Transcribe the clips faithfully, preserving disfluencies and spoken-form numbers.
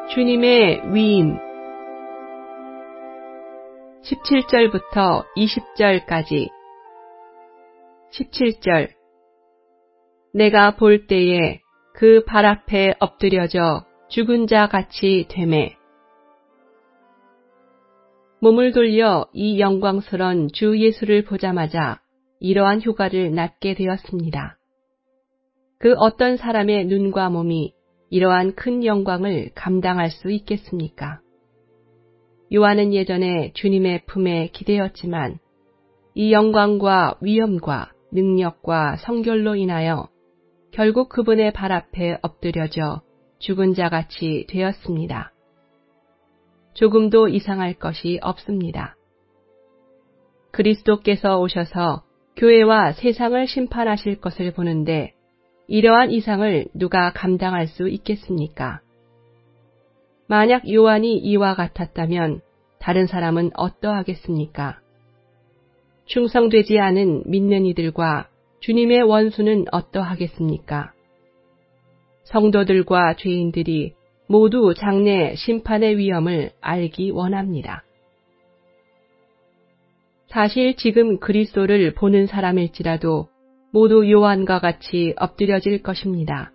주님의 위임 십칠 절부터 이십 절까지. 십칠 절. 내가 볼 때에 그 발 앞에 엎드려져 죽은 자 같이 되매. 몸을 돌려 이 영광스런 주 예수를 보자마자 이러한 효과를 낳게 되었습니다. 그 어떤 사람의 눈과 몸이 이러한 큰 영광을 감당할 수 있겠습니까? 요한은 예전에 주님의 품에 기대었지만 이 영광과 위엄과 능력과 성결로 인하여 결국 그분의 발 앞에 엎드려져 죽은 자같이 되었습니다. 조금도 이상할 것이 없습니다. 그리스도께서 오셔서 교회와 세상을 심판하실 것을 보는데 이러한 이상을 누가 감당할 수 있겠습니까? 만약 요한이 이와 같았다면 다른 사람은 어떠하겠습니까? 충성되지 않은 믿는 이들과 주님의 원수는 어떠하겠습니까? 성도들과 죄인들이 모두 장래 심판의 위엄을 알기 원합니다. 사실 지금 그리스도를 보는 사람일지라도 모두 요한과 같이 엎드려질 것입니다.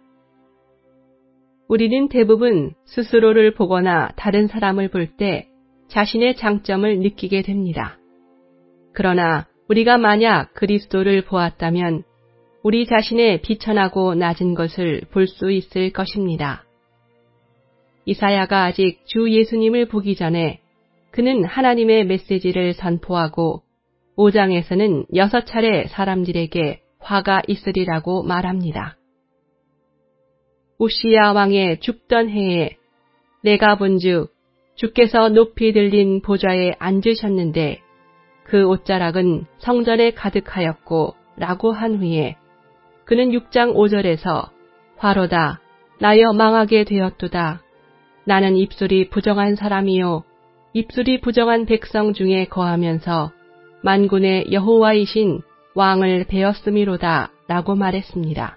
우리는 대부분 스스로를 보거나 다른 사람을 볼 때 자신의 장점을 느끼게 됩니다. 그러나 우리가 만약 그리스도를 보았다면 우리 자신의 비천하고 낮은 것을 볼 수 있을 것입니다. 이사야가 아직 주 예수님을 보기 전에 그는 하나님의 메시지를 선포하고 오 장에서는 여섯 차례 사람들에게 화가 있으리라고 말합니다. 우시야 왕의 죽던 해에 내가 본즉 주께서 높이 들린 보좌에 앉으셨는데 그 옷자락은 성전에 가득하였고 라고 한 후에 그는 육 장 오 절에서 화로다 나여 망하게 되었도다 나는 입술이 부정한 사람이요 입술이 부정한 백성 중에 거하면서 만군의 여호와이신 왕을 베었음이로다 라고 말했습니다.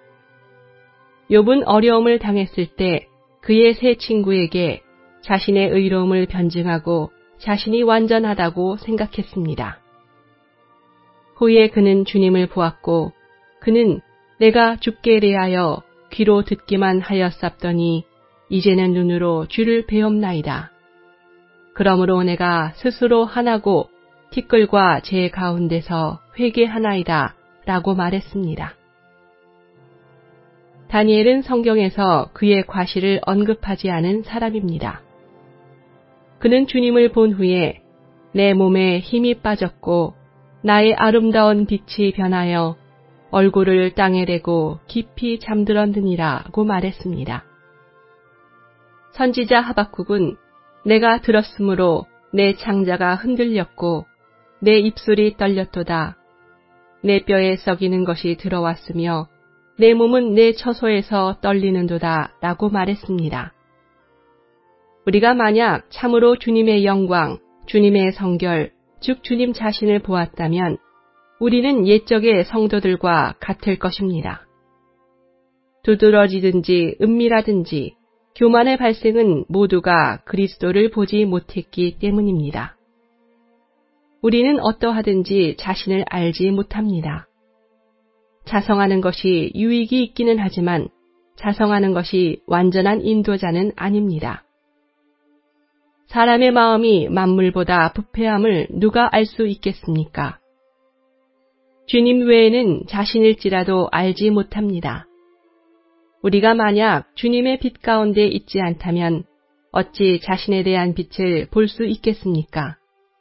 욥은 어려움을 당했을 때 그의 세 친구에게 자신의 의로움을 변증하고 자신이 완전하다고 생각했습니다. 후에 그는 주님을 보았고 그는 내가 죽게 대하여 귀로 듣기만 하였sap더니 이제는 눈으로 주를 배옵나이다. 그러므로 내가 스스로 하나고 티끌과 제 가운데서 회개하나이다 라고 말했습니다. 다니엘은 성경에서 그의 과실을 언급하지 않은 사람입니다. 그는 주님을 본 후에 내 몸에 힘이 빠졌고 나의 아름다운 빛이 변하여 얼굴을 땅에 대고 깊이 잠들었느니라고 말했습니다. 선지자 하박국은 내가 들었으므로 내 창자가 흔들렸고 내 입술이 떨렸도다. 내 뼈에 썩이는 것이 들어왔으며 내 몸은 내 처소에서 떨리는도다 라고 말했습니다. 우리가 만약 참으로 주님의 영광, 주님의 성결, 즉 주님 자신을 보았다면 우리는 옛적의 성도들과 같을 것입니다. 두드러지든지 은밀하든지 교만의 발생은 모두가 그리스도를 보지 못했기 때문입니다. 우리는 어떠하든지 자신을 알지 못합니다. 자성하는 것이 유익이 있기는 하지만 자성하는 것이 완전한 인도자는 아닙니다. 사람의 마음이 만물보다 부패함을 누가 알 수 있겠습니까? 주님 외에는 자신일지라도 알지 못합니다. 우리가 만약 주님의 빛 가운데 있지 않다면 어찌 자신에 대한 빛을 볼 수 있겠습니까?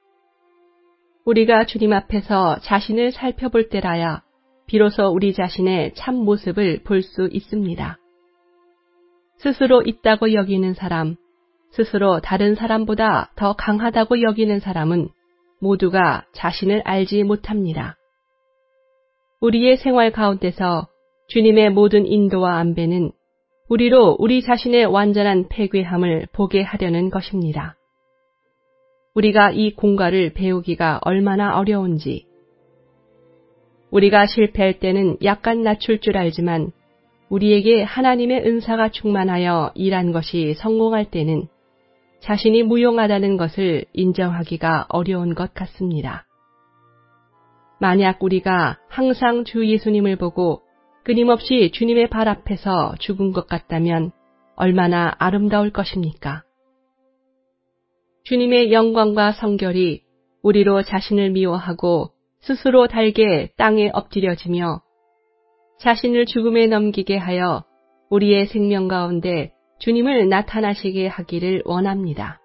우리가 주님 앞에서 자신을 살펴볼 때라야 비로소 우리 자신의 참 모습을 볼 수 있습니다. 스스로 있다고 여기는 사람, 스스로 다른 사람보다 더 강하다고 여기는 사람은 모두가 자신을 알지 못합니다. 우리의 생활 가운데서 주님의 모든 인도와 안배는 우리로 우리 자신의 완전한 패괴함을 보게 하려는 것입니다. 우리가 이 공과를 배우기가 얼마나 어려운지, 우리가 실패할 때는 약간 낮출 줄 알지만 우리에게 하나님의 은사가 충만하여 일한 것이 성공할 때는 자신이 무용하다는 것을 인정하기가 어려운 것 같습니다. 만약 우리가 항상 주 예수님을 보고 끊임없이 주님의 발 앞에서 죽은 것 같다면 얼마나 아름다울 것입니까? 주님의 영광과 성결이 우리로 자신을 미워하고 스스로 달게 땅에 엎드려지며 자신을 죽음에 넘기게 하여 우리의 생명 가운데 주님을 나타나시게 하기를 원합니다.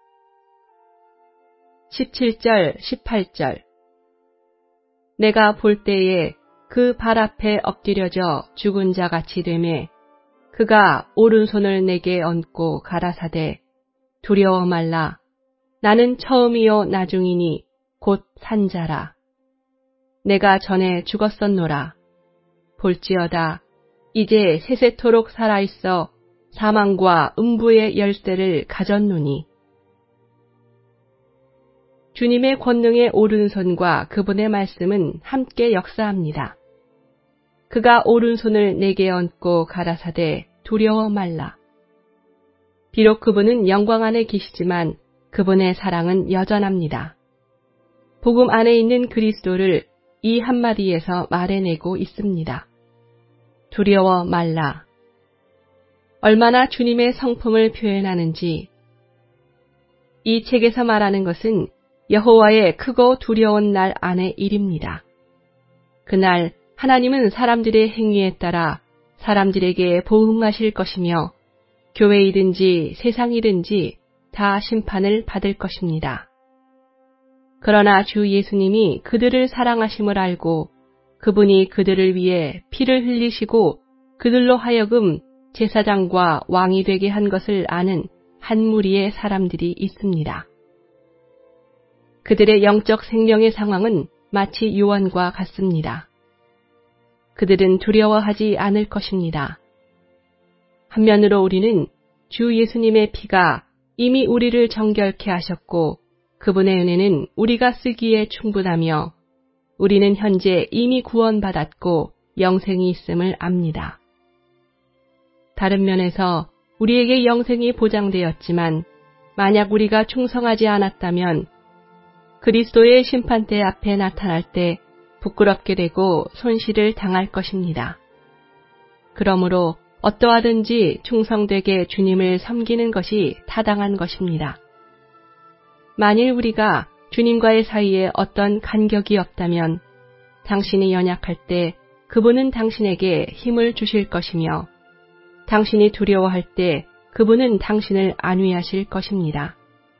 십칠 절, 십팔 절 내가 볼 때에 그 발 앞에 엎드려져 죽은 자 같이 되매 그가 오른손을 내게 얹고 가라사대 두려워 말라 나는 처음이요 나중이니 곧 산자라 내가 전에 죽었었노라 볼지어다 이제 세세토록 살아있어 사망과 음부의 열쇠를 가졌노니 주님의 권능의 오른손과 그분의 말씀은 함께 역사합니다. 그가 오른손을 내게 얹고 가라사대 두려워 말라. 비록 그분은 영광 안에 계시지만 그분의 사랑은 여전합니다. 복음 안에 있는 그리스도를 이 한마디에서 말해내고 있습니다. 두려워 말라. 얼마나 주님의 성품을 표현하는지 이 책에서 말하는 것은 여호와의 크고 두려운 날 안의 일입니다. 그날 하나님은 사람들의 행위에 따라 사람들에게 보응하실 것이며 교회이든지 세상이든지 다 심판을 받을 것입니다. 그러나 주 예수님이 그들을 사랑하심을 알고 그분이 그들을 위해 피를 흘리시고 그들로 하여금 제사장과 왕이 되게 한 것을 아는 한 무리의 사람들이 있습니다. 그들의 영적 생명의 상황은 마치 요한과 같습니다. 그들은 두려워하지 않을 것입니다. 한면으로 우리는 주 예수님의 피가 이미 우리를 정결케 하셨고 그분의 은혜는 우리가 쓰기에 충분하며 우리는 현재 이미 구원받았고 영생이 있음을 압니다. 다른 면에서 우리에게 영생이 보장되었지만 만약 우리가 충성하지 않았다면 그리스도의 심판대 앞에 나타날 때 부끄럽게 되고 손실을 당할 것입니다. 그러므로 어떠하든지 충성되게 주님을 섬기는 것이 타당한 것입니다. 만일 우리가 주님과의 사이에 어떤 간격이 없다면 당신이 연약할 때 그분은 당신에게 힘을 주실 것이며 당신이 두려워할 때 그분은 당신을 안위하실 것입니다.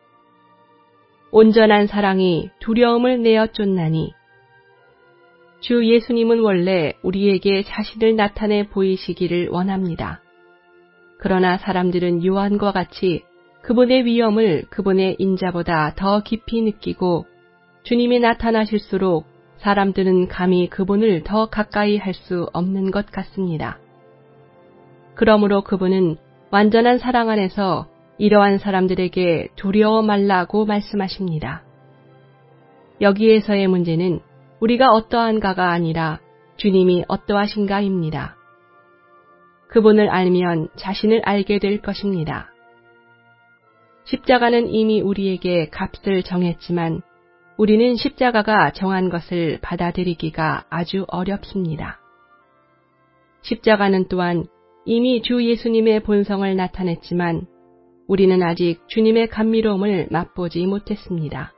온전한 사랑이 두려움을 내어 쫓나니 주 예수님은 원래 우리에게 자신을 나타내 보이시기를 원합니다. 그러나 사람들은 요한과 같이 그분의 위엄을 그분의 인자보다 더 깊이 느끼고 주님이 나타나실수록 사람들은 감히 그분을 더 가까이 할 수 없는 것 같습니다. 그러므로 그분은 완전한 사랑 안에서 이러한 사람들에게 두려워 말라고 말씀하십니다. 여기에서의 문제는 우리가 어떠한가가 아니라 주님이 어떠하신가입니다. 그분을 알면 자신을 알게 될 것입니다. 십자가는 이미 우리에게 값을 정했지만 우리는 십자가가 정한 것을 받아들이기가 아주 어렵습니다. 십자가는 또한 이미 주 예수님의 본성을 나타냈지만 우리는 아직 주님의 감미로움을 맛보지 못했습니다.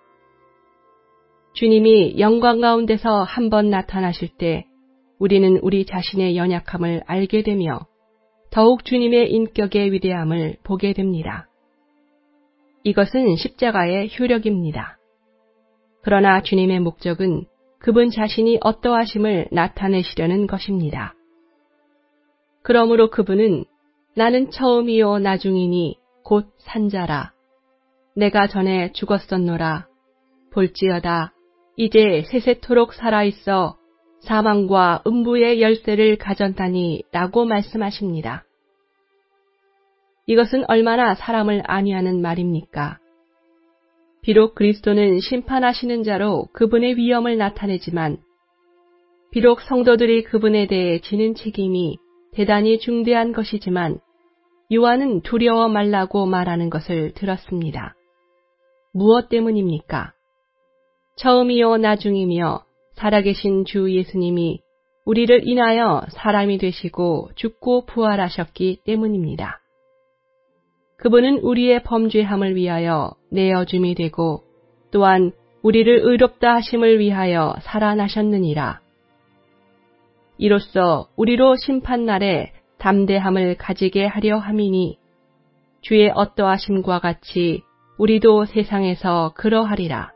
주님이 영광 가운데서 한 번 나타나실 때 우리는 우리 자신의 연약함을 알게 되며 더욱 주님의 인격의 위대함을 보게 됩니다. 이것은 십자가의 효력입니다. 그러나 주님의 목적은 그분 자신이 어떠하심을 나타내시려는 것입니다. 그러므로 그분은 나는 처음이요 나중이니 곧 산자라. 내가 전에 죽었었노라. 볼지어다. 이제 세세토록 살아있어 사망과 음부의 열쇠를 가졌다니 라고 말씀하십니다. 이것은 얼마나 사람을 안위하는 말입니까? 비록 그리스도는 심판하시는 자로 그분의 위엄을 나타내지만 비록 성도들이 그분에 대해 지는 책임이 대단히 중대한 것이지만 요한은 두려워 말라고 말하는 것을 들었습니다. 무엇 때문입니까? 처음이요 나중이며 살아계신 주 예수님이 우리를 인하여 사람이 되시고 죽고 부활하셨기 때문입니다. 그분은 우리의 범죄함을 위하여 내어줌이 되고 또한 우리를 의롭다 하심을 위하여 살아나셨느니라. 이로써 우리로 심판날에 담대함을 가지게 하려 함이니 주의 어떠하심과 같이 우리도 세상에서 그러하리라.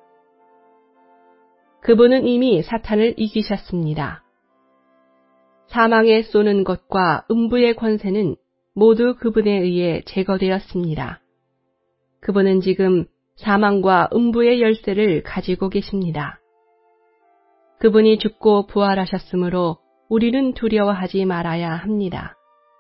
그분은 이미 사탄을 이기셨습니다. 사망에 쏘는 것과 음부의 권세는 모두 그분에 의해 제거되었습니다. 그분은 지금 사망과 음부의 열쇠를 가지고 계십니다. 그분이 죽고 부활하셨으므로 우리는 두려워하지 말아야 합니다.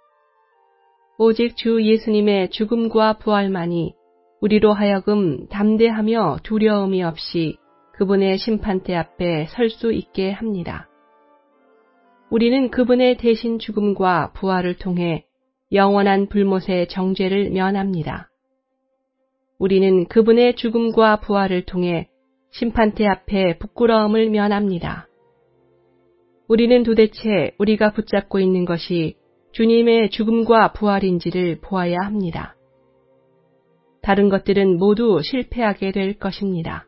오직 주 예수님의 죽음과 부활만이 우리로 하여금 담대하며 두려움이 없이 그분의 심판대 앞에 설 수 있게 합니다. 우리는 그분의 대신 죽음과 부활을 통해 영원한 불못의 정죄를 면합니다. 우리는 그분의 죽음과 부활을 통해 심판대 앞에 부끄러움을 면합니다. 우리는 도대체 우리가 붙잡고 있는 것이 주님의 죽음과 부활인지를 보아야 합니다. 다른 것들은 모두 실패하게 될 것입니다.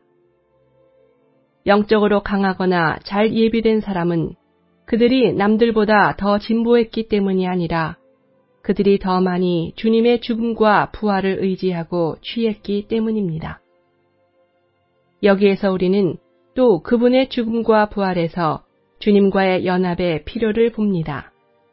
영적으로 강하거나 잘 예비된 사람은 그들이 남들보다 더 진보했기 때문이 아니라 그들이 더 많이 주님의 죽음과 부활을 의지하고 취했기 때문입니다. 여기에서 우리는 또 그분의 죽음과 부활에서 주님과의 연합의 필요를 봅니다.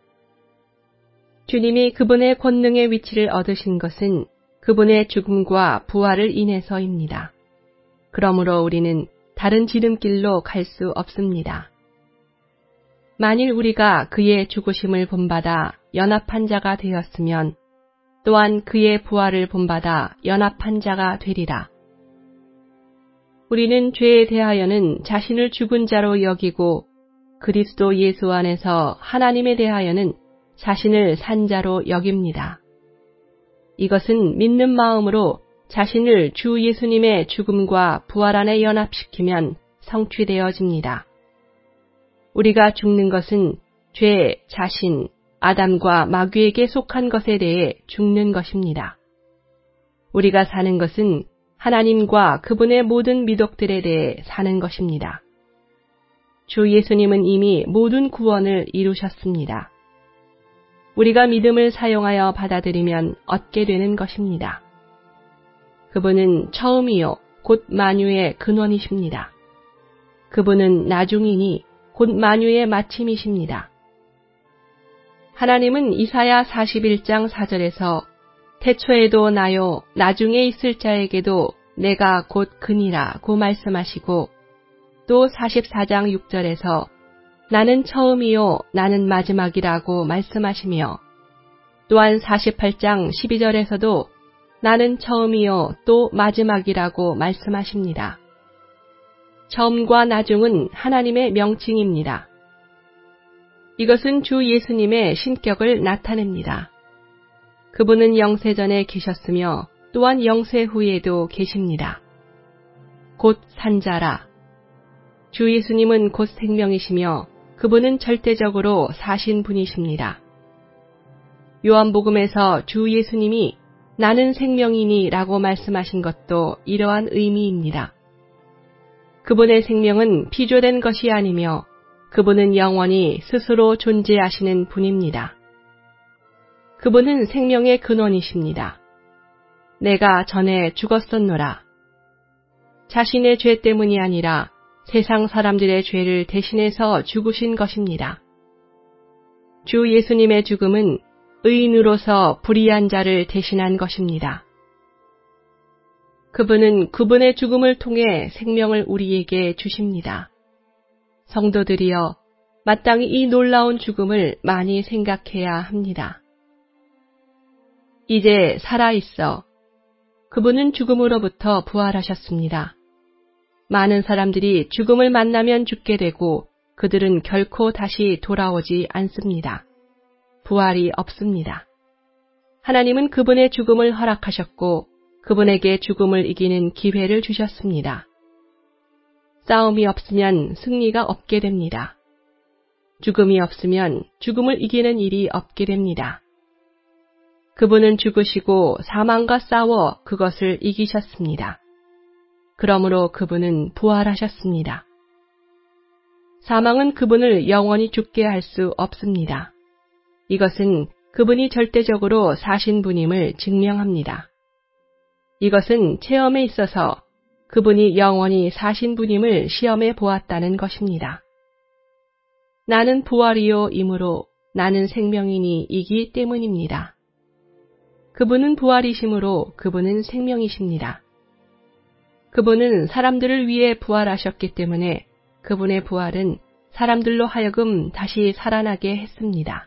주님이 그분의 권능의 위치를 얻으신 것은 그분의 죽음과 부활을 인해서입니다. 그러므로 우리는 다른 지름길로 갈 수 없습니다. 만일 우리가 그의 죽으심을 본받아 연합한 자가 되었으면 또한 그의 부활을 본받아 연합한 자가 되리라. 우리는 죄에 대하여는 자신을 죽은 자로 여기고 그리스도 예수 안에서 하나님에 대하여는 자신을 산 자로 여깁니다. 이것은 믿는 마음으로 자신을 주 예수님의 죽음과 부활 안에 연합시키면 성취되어집니다. 우리가 죽는 것은 죄, 자신, 아담과 마귀에게 속한 것에 대해 죽는 것입니다. 우리가 사는 것은 하나님과 그분의 모든 미덕들에 대해 사는 것입니다. 주 예수님은 이미 모든 구원을 이루셨습니다. 우리가 믿음을 사용하여 받아들이면 얻게 되는 것입니다. 그분은 처음이요 곧 만유의 근원이십니다. 그분은 나중이니 곧 만유의 마침이십니다. 하나님은 이사야 사십일 장 사 절에서 태초에도 나요 나중에 있을 자에게도 내가 곧 그니라고 말씀하시고 또 사십사 장 육 절에서 나는 처음이요 나는 마지막이라고 말씀하시며 또한 사십팔 장 십이 절에서도 나는 처음이요 또 마지막이라고 말씀하십니다. 처음과 나중은 하나님의 명칭입니다. 이것은 주 예수님의 신격을 나타냅니다. 그분은 영세전에 계셨으며 또한 영세 후에도 계십니다. 곧 산자라. 주 예수님은 곧 생명이시며 그분은 절대적으로 사신 분이십니다. 요한복음에서 주 예수님이 나는 생명이니 라고 말씀하신 것도 이러한 의미입니다. 그분의 생명은 피조된 것이 아니며 그분은 영원히 스스로 존재하시는 분입니다. 그분은 생명의 근원이십니다. 내가 전에 죽었었노라. 자신의 죄 때문이 아니라 세상 사람들의 죄를 대신해서 죽으신 것입니다. 주 예수님의 죽음은 의인으로서 불의한 자를 대신한 것입니다. 그분은 그분의 죽음을 통해 생명을 우리에게 주십니다. 성도들이여, 마땅히 이 놀라운 죽음을 많이 생각해야 합니다. 이제 살아있어. 그분은 죽음으로부터 부활하셨습니다. 많은 사람들이 죽음을 만나면 죽게 되고 그들은 결코 다시 돌아오지 않습니다. 부활이 없습니다. 하나님은 그분의 죽음을 허락하셨고 그분에게 죽음을 이기는 기회를 주셨습니다. 싸움이 없으면 승리가 없게 됩니다. 죽음이 없으면 죽음을 이기는 일이 없게 됩니다. 그분은 죽으시고 사망과 싸워 그것을 이기셨습니다. 그러므로 그분은 부활하셨습니다. 사망은 그분을 영원히 죽게 할 수 없습니다. 이것은 그분이 절대적으로 사신 분임을 증명합니다. 이것은 체험에 있어서 그분이 영원히 사신 분임을 시험해 보았다는 것입니다. 나는 부활이요 이므로 나는 생명이니 이기 때문입니다. 그분은 부활이시므로 그분은 생명이십니다. 그분은 사람들을 위해 부활하셨기 때문에 그분의 부활은 사람들로 하여금 다시 살아나게 했습니다.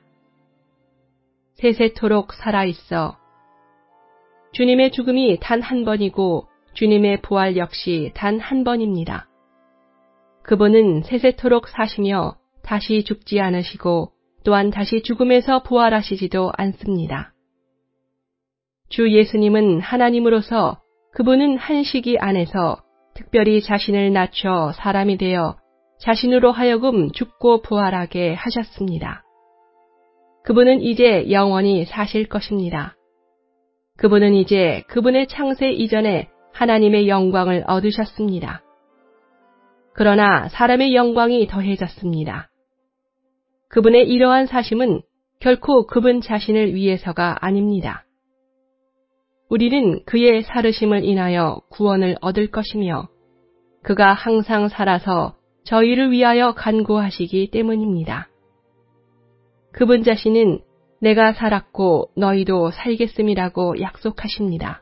세세토록 살아있어. 주님의 죽음이 단 한 번이고 주님의 부활 역시 단 한 번입니다. 그분은 세세토록 사시며 다시 죽지 않으시고 또한 다시 죽음에서 부활하시지도 않습니다. 주 예수님은 하나님으로서 그분은 한 시기 안에서 특별히 자신을 낮춰 사람이 되어 자신으로 하여금 죽고 부활하게 하셨습니다. 그분은 이제 영원히 사실 것입니다. 그분은 이제 그분의 창세 이전에 하나님의 영광을 얻으셨습니다. 그러나 사람의 영광이 더해졌습니다. 그분의 이러한 사심은 결코 그분 자신을 위해서가 아닙니다. 우리는 그의 살으심을 인하여 구원을 얻을 것이며 그가 항상 살아서 저희를 위하여 간구하시기 때문입니다. 그분 자신은 내가 살았고 너희도 살겠음이라고 약속하십니다.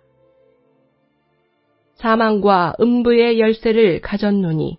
사망과 음부의 열쇠를 가졌노니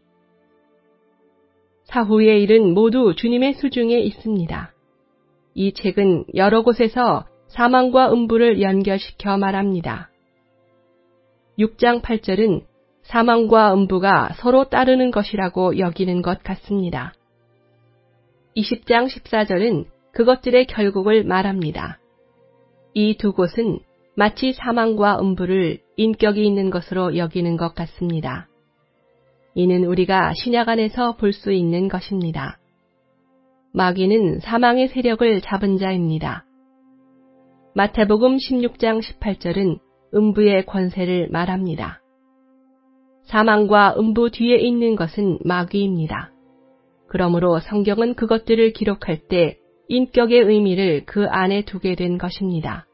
사후의 일은 모두 주님의 수중에 있습니다. 이 책은 여러 곳에서 사망과 음부를 연결시켜 말합니다. 육 장 팔 절은 사망과 음부가 서로 따르는 것이라고 여기는 것 같습니다. 이십 장 십사 절은 그것들의 결국을 말합니다. 이 두 곳은 마치 사망과 음부를 인격이 있는 것으로 여기는 것 같습니다. 이는 우리가 신약 안에서 볼 수 있는 것입니다. 마귀는 사망의 세력을 잡은 자입니다. 마태복음 십육 장 십팔 절은 음부의 권세를 말합니다. 사망과 음부 뒤에 있는 것은 마귀입니다. 그러므로 성경은 그것들을 기록할 때 인격의 의미를 그 안에 두게 된 것입니다.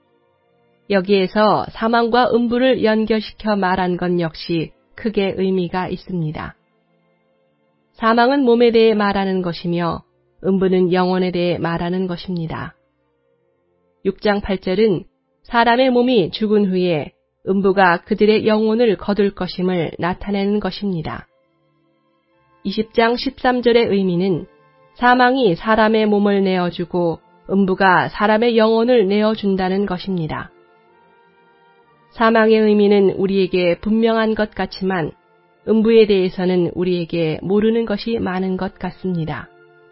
여기에서 사망과 음부를 연결시켜 말한 것 역시 크게 의미가 있습니다. 사망은 몸에 대해 말하는 것이며 음부는 영혼에 대해 말하는 것입니다. 육 장 팔 절은 사람의 몸이 죽은 후에 음부가 그들의 영혼을 거둘 것임을 나타내는 것입니다. 이십 장 십삼 절의 의미는 사망이 사람의 몸을 내어주고 음부가 사람의 영혼을 내어준다는 것입니다. 사망의 의미는 우리에게 분명한 것 같지만 음부에 대해서는 우리에게 모르는 것이 많은 것 같습니다.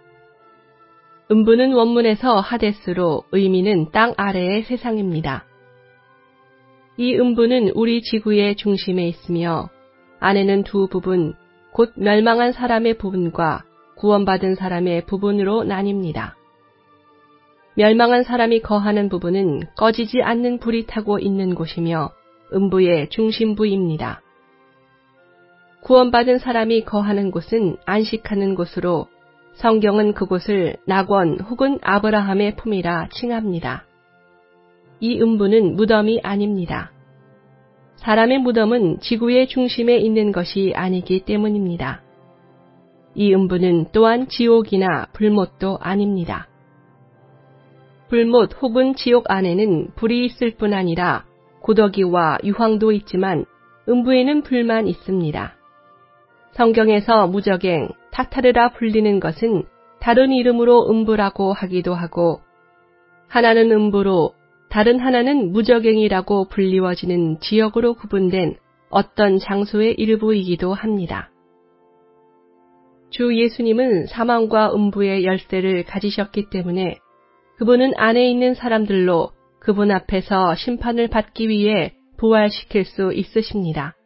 음부는 원문에서 하데스로 의미는 땅 아래의 세상입니다. 이 음부는 우리 지구의 중심에 있으며 안에는 두 부분, 곧 멸망한 사람의 부분과 구원받은 사람의 부분으로 나뉩니다. 멸망한 사람이 거하는 부분은 꺼지지 않는 불이 타고 있는 곳이며 음부의 중심부입니다. 구원받은 사람이 거하는 곳은 안식하는 곳으로 성경은 그곳을 낙원 혹은 아브라함의 품이라 칭합니다. 이 음부는 무덤이 아닙니다. 사람의 무덤은 지구의 중심에 있는 것이 아니기 때문입니다. 이 음부는 또한 지옥이나 불못도 아닙니다. 불못 혹은 지옥 안에는 불이 있을 뿐 아니라 고더기와 유황도 있지만 음부에는 불만 있습니다. 성경에서 무저갱, 타타르라 불리는 것은 다른 이름으로 음부라고 하기도 하고 하나는 음부로 다른 하나는 무저갱이라고 불리워지는 지역으로 구분된 어떤 장소의 일부이기도 합니다. 주 예수님은 사망과 음부의 열쇠를 가지셨기 때문에 그분은 안에 있는 사람들로 그분 앞에서 심판을 받기 위해 부활시킬 수 있으십니다.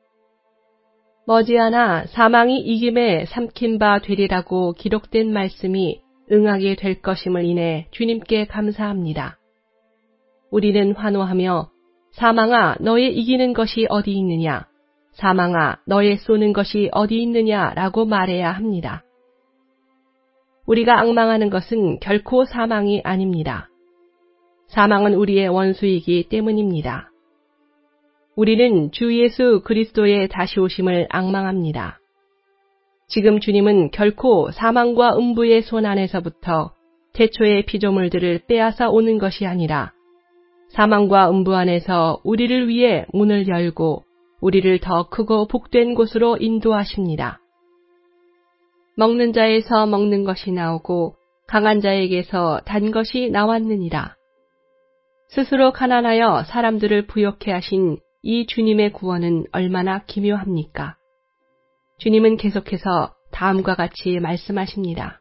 머지않아 사망이 이김에 삼킨 바 되리라고 기록된 말씀이 응하게 될 것임을 인해 주님께 감사합니다. 우리는 환호하며 사망아 너의 이기는 것이 어디 있느냐, 사망아 너의 쏘는 것이 어디 있느냐 라고 말해야 합니다. 우리가 앙망하는 것은 결코 사망이 아닙니다. 사망은 우리의 원수이기 때문입니다. 우리는 주 예수 그리스도의 다시 오심을 앙망합니다. 지금 주님은 결코 사망과 음부의 손 안에서부터 태초의 피조물들을 빼앗아 오는 것이 아니라 사망과 음부 안에서 우리를 위해 문을 열고 우리를 더 크고 복된 곳으로 인도하십니다. 먹는 자에서 먹는 것이 나오고 강한 자에게서 단 것이 나왔느니라. 스스로 가난하여 사람들을 부욕해 하신 이 주님의 구원은 얼마나 기묘합니까? 주님은 계속해서 다음과 같이 말씀하십니다.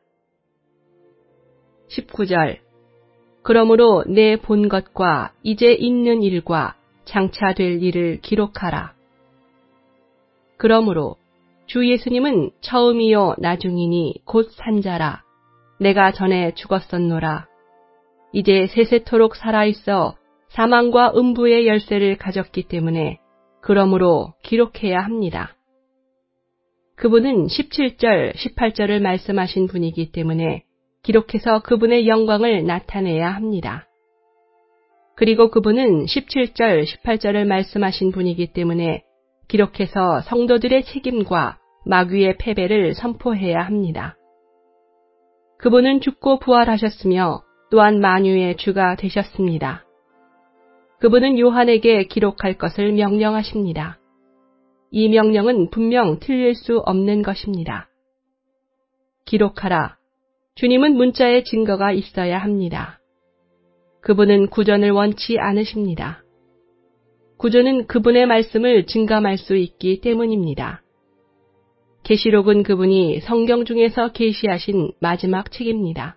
십구 절 그러므로 내 본 것과 이제 있는 일과 장차 될 일을 기록하라. 그러므로 주 예수님은 처음이요 나중이니 곧 산자라. 내가 전에 죽었었노라. 이제 세세토록 살아있어 사망과 음부의 열쇠를 가졌기 때문에 그러므로 기록해야 합니다. 그분은 십칠 절, 십팔 절을 말씀하신 분이기 때문에 기록해서 그분의 영광을 나타내야 합니다. 그리고 그분은 십칠 절, 십팔 절을 말씀하신 분이기 때문에 기록해서 성도들의 책임과 마귀의 패배를 선포해야 합니다. 그분은 죽고 부활하셨으며 또한 만유의 주가 되셨습니다. 그분은 요한에게 기록할 것을 명령하십니다. 이 명령은 분명 틀릴 수 없는 것입니다. 기록하라. 주님은 문자에 증거가 있어야 합니다. 그분은 구전을 원치 않으십니다. 구전은 그분의 말씀을 증감할 수 있기 때문입니다. 계시록은 그분이 성경 중에서 계시하신 마지막 책입니다.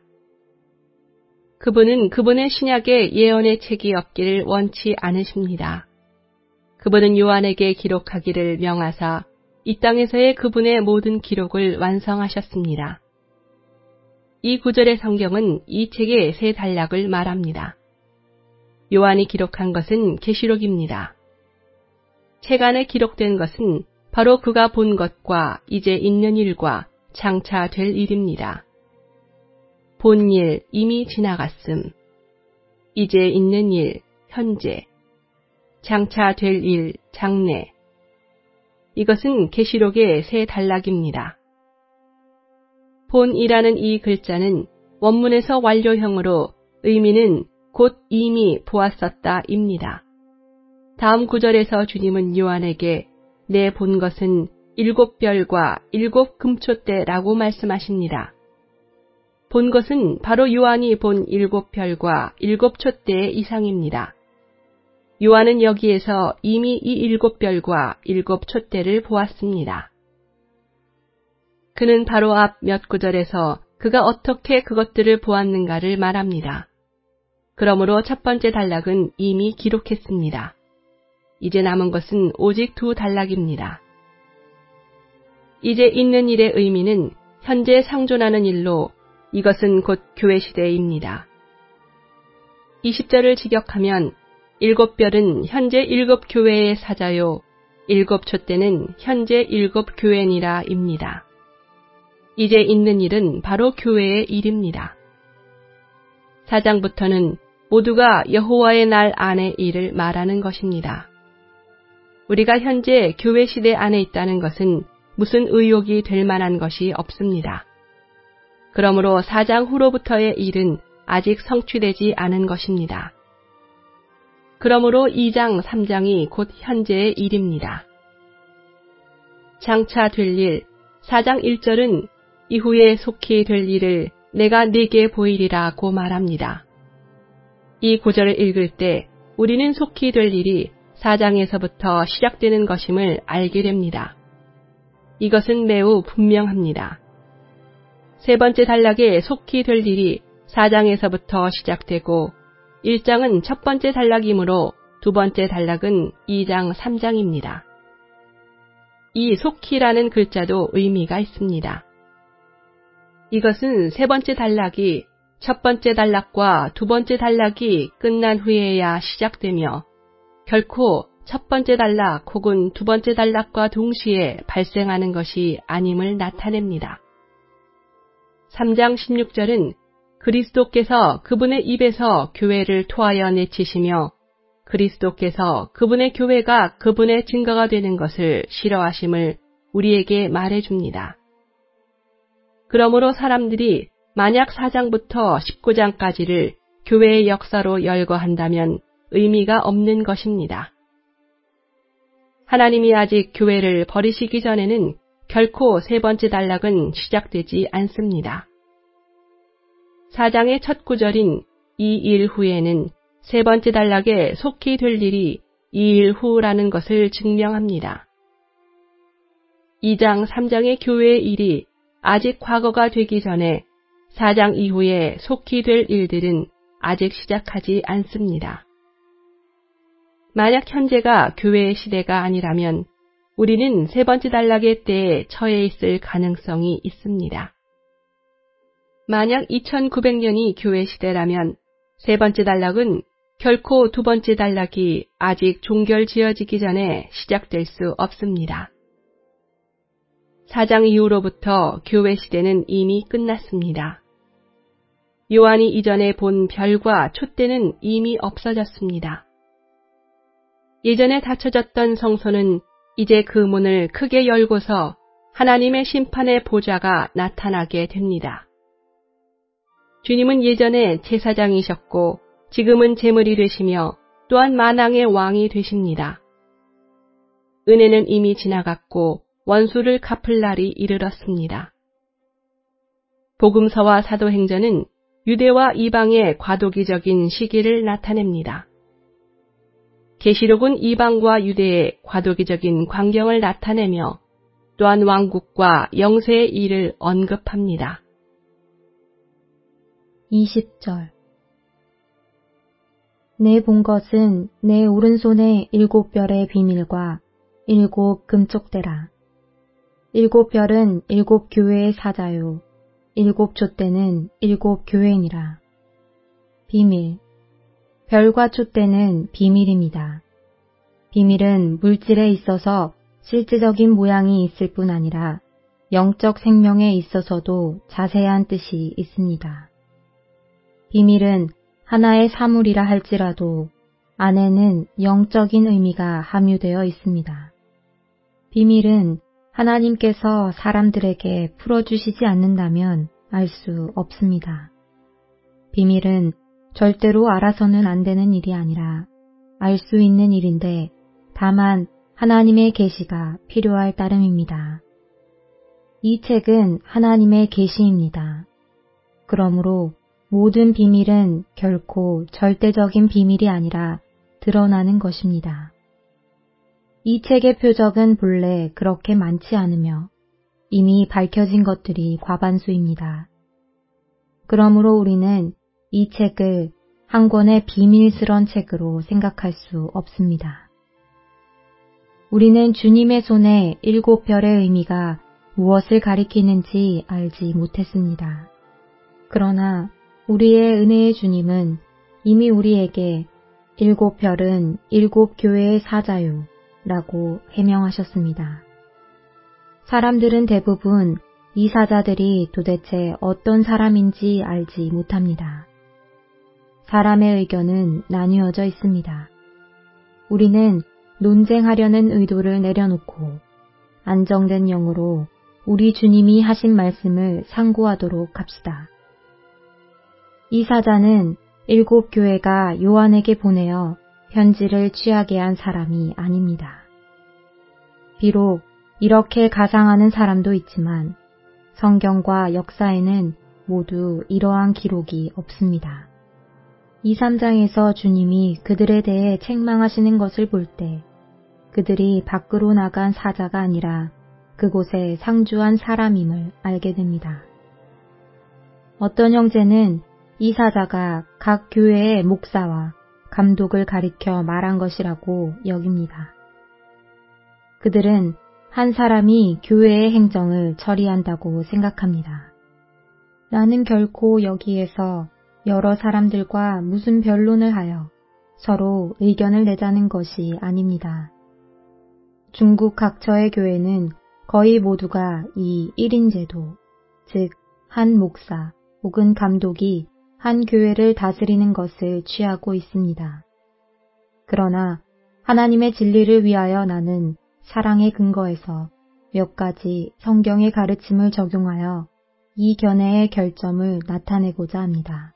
그분은 그분의 신약에 예언의 책이 없기를 원치 않으십니다. 그분은 요한에게 기록하기를 명하사 이 땅에서의 그분의 모든 기록을 완성하셨습니다. 이 구절의 성경은 이 책의 세 단락을 말합니다. 요한이 기록한 것은 계시록입니다. 책 안에 기록된 것은 바로 그가 본 것과 이제 있는 일과 장차 될 일입니다. 본 일 이미 지나갔음. 이제 있는 일 현재. 장차 될 일 장래. 이것은 계시록의 세 단락입니다. 본이라는 이 글자는 원문에서 완료형으로 의미는 곧 이미 보았었다입니다. 다음 구절에서 주님은 요한에게 내 본 것은 일곱 별과 일곱 금초대라고 말씀하십니다. 본 것은 바로 요한이 본 일곱 별과 일곱 촛대의 이상입니다. 요한은 여기에서 이미 이 일곱 별과 일곱 촛대를 보았습니다. 그는 바로 앞 몇 구절에서 그가 어떻게 그것들을 보았는가를 말합니다. 그러므로 첫 번째 단락은 이미 기록했습니다. 이제 남은 것은 오직 두 단락입니다. 이제 있는 일의 의미는 현재 상존하는 일로 이것은 곧 교회 시대입니다. 이십 절을 직역하면 일곱 별은 현재 일곱 교회의 사자요, 일곱 촛대는 현재 일곱 교회니라입니다. 이제 있는 일은 바로 교회의 일입니다. 사 장부터는 모두가 여호와의 날 안의 일을 말하는 것입니다. 우리가 현재 교회 시대 안에 있다는 것은 무슨 의혹이 될 만한 것이 없습니다. 그러므로 사 장 후로부터의 일은 아직 성취되지 않은 것입니다. 그러므로 이 장, 삼 장이 곧 현재의 일입니다. 장차 될 일, 사 장 일 절은 이후에 속히 될 일을 내가 네게 보이리라고 말합니다. 이 구절을 읽을 때 우리는 속히 될 일이 사 장에서부터 시작되는 것임을 알게 됩니다. 이것은 매우 분명합니다. 세 번째 단락에 속히 될 일이 사 장에서부터 시작되고 일 장은 첫 번째 단락이므로 두 번째 단락은 이 장, 삼 장입니다. 이 속히라는 글자도 의미가 있습니다. 이것은 세 번째 단락이 첫 번째 단락과 두 번째 단락이 끝난 후에야 시작되며 결코 첫 번째 단락 혹은 두 번째 단락과 동시에 발생하는 것이 아님을 나타냅니다. 삼 장 십육 절은 그리스도께서 그분의 입에서 교회를 토하여 내치시며 그리스도께서 그분의 교회가 그분의 증거가 되는 것을 싫어하심을 우리에게 말해줍니다. 그러므로 사람들이 만약 사 장부터 십구 장까지를 교회의 역사로 열거한다면 의미가 없는 것입니다. 하나님이 아직 교회를 버리시기 전에는 결코 세 번째 단락은 시작되지 않습니다. 사 장의 첫 구절인 이 일 후에는 세 번째 단락에 속히 될 일이 이 일 후라는 것을 증명합니다. 이 장, 삼 장의 교회의 일이 아직 과거가 되기 전에 사 장 이후에 속히 될 일들은 아직 시작하지 않습니다. 만약 현재가 교회의 시대가 아니라면 우리는 세 번째 단락의 때에 처해 있을 가능성이 있습니다. 만약 이천구백 년이 교회 시대라면 세 번째 단락은 결코 두 번째 단락이 아직 종결 지어지기 전에 시작될 수 없습니다. 사 장 이후로부터 교회 시대는 이미 끝났습니다. 요한이 이전에 본 별과 촛대는 이미 없어졌습니다. 예전에 닫혀졌던 성소는 이제 그 문을 크게 열고서 하나님의 심판의 보좌가 나타나게 됩니다. 주님은 예전에 제사장이셨고 지금은 제물이 되시며 또한 만왕의 왕이 되십니다. 은혜는 이미 지나갔고 원수를 갚을 날이 이르렀습니다. 복음서와 사도행전은 유대와 이방의 과도기적인 시기를 나타냅니다. 계시록은 이방과 유대의 과도기적인 광경을 나타내며 또한 왕국과 영세의 일을 언급합니다. 이십 절 내 본 것은 내 오른손에 일곱 별의 비밀과 일곱 금쪽대라. 일곱 별은 일곱 교회의 사자요. 일곱 촛대는 일곱 교회니라. 비밀. 별과 촛대는 비밀입니다. 비밀은 물질에 있어서 실질적인 모양이 있을 뿐 아니라 영적 생명에 있어서도 자세한 뜻이 있습니다. 비밀은 하나의 사물이라 할지라도 안에는 영적인 의미가 함유되어 있습니다. 비밀은 하나님께서 사람들에게 풀어주시지 않는다면 알 수 없습니다. 비밀은 절대로 알아서는 안 되는 일이 아니라 알 수 있는 일인데 다만 하나님의 계시가 필요할 따름입니다. 이 책은 하나님의 계시입니다. 그러므로 모든 비밀은 결코 절대적인 비밀이 아니라 드러나는 것입니다. 이 책의 표적은 본래 그렇게 많지 않으며 이미 밝혀진 것들이 과반수입니다. 그러므로 우리는 이 책을 한 권의 비밀스런 책으로 생각할 수 없습니다. 우리는 주님의 손에 일곱 별의 의미가 무엇을 가리키는지 알지 못했습니다. 그러나 우리의 은혜의 주님은 이미 우리에게 일곱 별은 일곱 교회의 사자요 라고 해명하셨습니다. 사람들은 대부분 이 사자들이 도대체 어떤 사람인지 알지 못합니다. 사람의 의견은 나뉘어져 있습니다. 우리는 논쟁하려는 의도를 내려놓고 안정된 영으로 우리 주님이 하신 말씀을 상고하도록 합시다. 이 사자는 일곱 교회가 요한에게 보내어 편지를 취하게 한 사람이 아닙니다. 비록 이렇게 가상하는 사람도 있지만 성경과 역사에는 모두 이러한 기록이 없습니다. 이, 삼 장에서 주님이 그들에 대해 책망하시는 것을 볼 때 그들이 밖으로 나간 사자가 아니라 그곳에 상주한 사람임을 알게 됩니다. 어떤 형제는 이 사자가 각 교회의 목사와 감독을 가리켜 말한 것이라고 여깁니다. 그들은 한 사람이 교회의 행정을 처리한다고 생각합니다. 나는 결코 여기에서 여러 사람들과 무슨 변론을 하여 서로 의견을 내자는 것이 아닙니다. 중국 각처의 교회는 거의 모두가 이 일 인 제도, 즉 한 목사 혹은 감독이 한 교회를 다스리는 것을 취하고 있습니다. 그러나 하나님의 진리를 위하여 나는 사랑의 근거에서 몇 가지 성경의 가르침을 적용하여 이 견해의 결점을 나타내고자 합니다.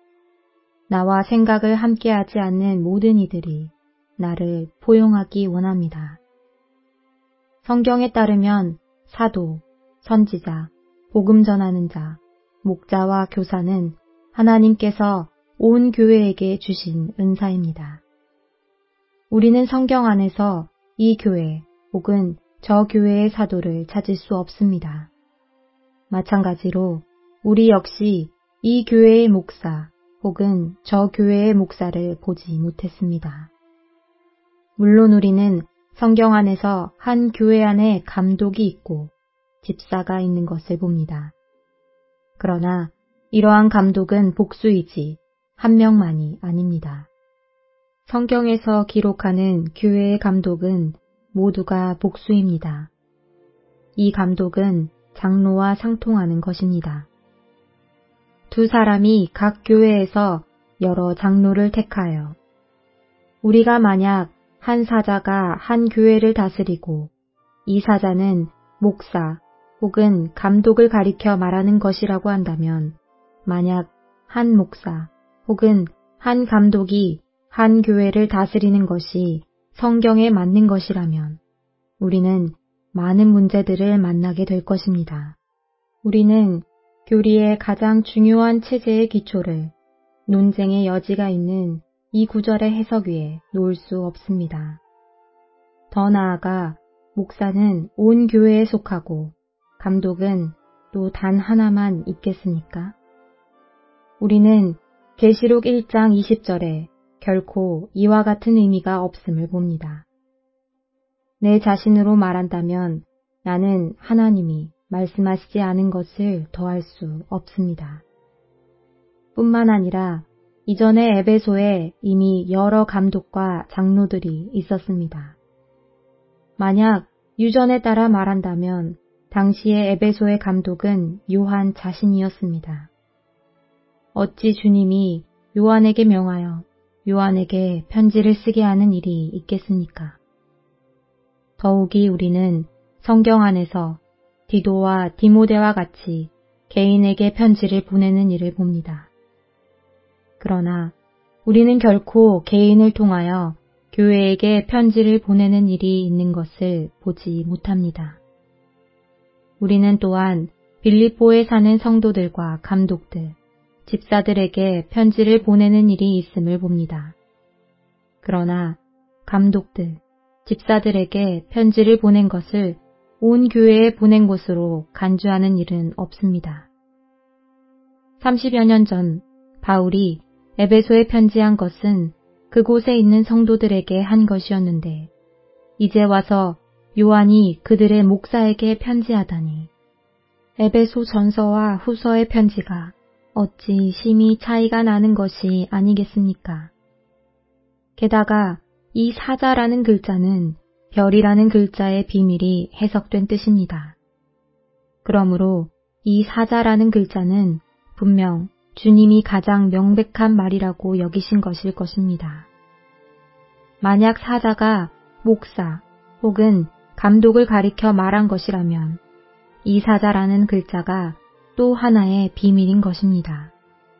나와 생각을 함께하지 않는 모든 이들이 나를 포용하기 원합니다. 성경에 따르면 사도, 선지자, 복음 전하는 자, 목자와 교사는 하나님께서 온 교회에게 주신 은사입니다. 우리는 성경 안에서 이 교회 혹은 저 교회의 사도를 찾을 수 없습니다. 마찬가지로 우리 역시 이 교회의 목사 혹은 저 교회의 목사를 보지 못했습니다. 물론 우리는 성경 안에서 한 교회 안에 감독이 있고 집사가 있는 것을 봅니다. 그러나 이러한 감독은 복수이지 한 명만이 아닙니다. 성경에서 기록하는 교회의 감독은 모두가 복수입니다. 이 감독은 장로와 상통하는 것입니다. 두 사람이 각 교회에서 여러 장로를 택하여 우리가 만약 한 사자가 한 교회를 다스리고 이 사자는 목사 혹은 감독을 가리켜 말하는 것이라고 한다면 만약 한 목사 혹은 한 감독이 한 교회를 다스리는 것이 성경에 맞는 것이라면 우리는 많은 문제들을 만나게 될 것입니다. 우리는 교리의 가장 중요한 체제의 기초를 논쟁의 여지가 있는 이 구절의 해석 위에 놓을 수 없습니다. 더 나아가 목사는 온 교회에 속하고 감독은 또 단 하나만 있겠습니까? 우리는 계시록 일 장 이십 절에 결코 이와 같은 의미가 없음을 봅니다. 내 자신으로 말한다면 나는 하나님이 말씀하시지 않은 것을 더할 수 없습니다. 뿐만 아니라 이전에 에베소에 이미 여러 감독과 장로들이 있었습니다. 만약 유전에 따라 말한다면 당시의 에베소의 감독은 요한 자신이었습니다. 어찌 주님이 요한에게 명하여 요한에게 편지를 쓰게 하는 일이 있겠습니까? 더욱이 우리는 성경 안에서 디도와 디모데와 같이 개인에게 편지를 보내는 일을 봅니다. 그러나 우리는 결코 개인을 통하여 교회에게 편지를 보내는 일이 있는 것을 보지 못합니다. 우리는 또한 빌립보에 사는 성도들과 감독들, 집사들에게 편지를 보내는 일이 있음을 봅니다. 그러나 감독들, 집사들에게 편지를 보낸 것을 온 교회에 보낸 것으로 간주하는 일은 없습니다. 삼십여 년 전 바울이 에베소에 편지한 것은 그곳에 있는 성도들에게 한 것이었는데 이제 와서 요한이 그들의 목사에게 편지하다니 에베소 전서와 후서의 편지가 어찌 심히 차이가 나는 것이 아니겠습니까? 게다가 이 사자라는 글자는 별이라는 글자의 비밀이 해석된 뜻입니다. 그러므로 이 사자라는 글자는 분명 주님이 가장 명백한 말이라고 여기신 것일 것입니다. 만약 사자가 목사 혹은 감독을 가리켜 말한 것이라면 이 사자라는 글자가 또 하나의 비밀인 것입니다.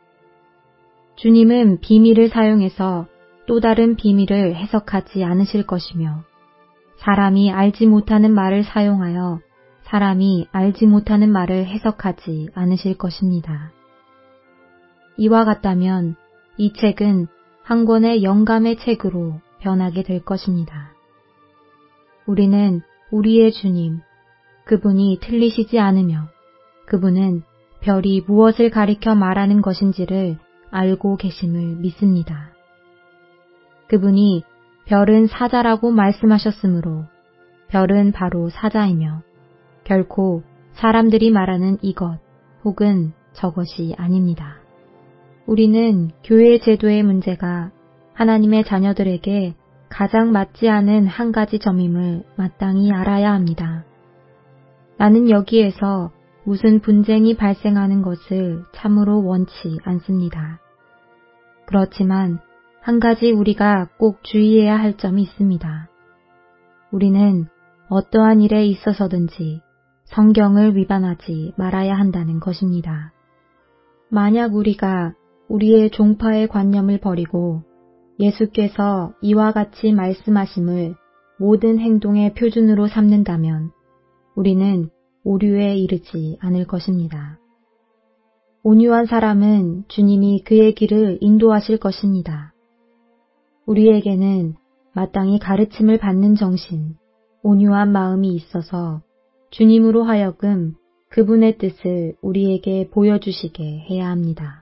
주님은 비밀을 사용해서 또 다른 비밀을 해석하지 않으실 것이며 사람이 알지 못하는 말을 사용하여 사람이 알지 못하는 말을 해석하지 않으실 것입니다. 이와 같다면 이 책은 한 권의 영감의 책으로 변하게 될 것입니다. 우리는 우리의 주님, 그분이 틀리시지 않으며 그분은 별이 무엇을 가리켜 말하는 것인지를 알고 계심을 믿습니다. 그분이 별은 사자라고 말씀하셨으므로 별은 바로 사자이며 결코 사람들이 말하는 이것 혹은 저것이 아닙니다. 우리는 교회 제도의 문제가 하나님의 자녀들에게 가장 맞지 않은 한 가지 점임을 마땅히 알아야 합니다. 나는 여기에서 무슨 분쟁이 발생하는 것을 참으로 원치 않습니다. 그렇지만 한 가지 우리가 꼭 주의해야 할 점이 있습니다. 우리는 어떠한 일에 있어서든지 성경을 위반하지 말아야 한다는 것입니다. 만약 우리가 우리의 종파의 관념을 버리고 예수께서 이와 같이 말씀하심을 모든 행동의 표준으로 삼는다면 우리는 오류에 이르지 않을 것입니다. 온유한 사람은 주님이 그의 길을 인도하실 것입니다. 우리에게는 마땅히 가르침을 받는 정신, 온유한 마음이 있어서 주님으로 하여금 그분의 뜻을 우리에게 보여주시게 해야 합니다.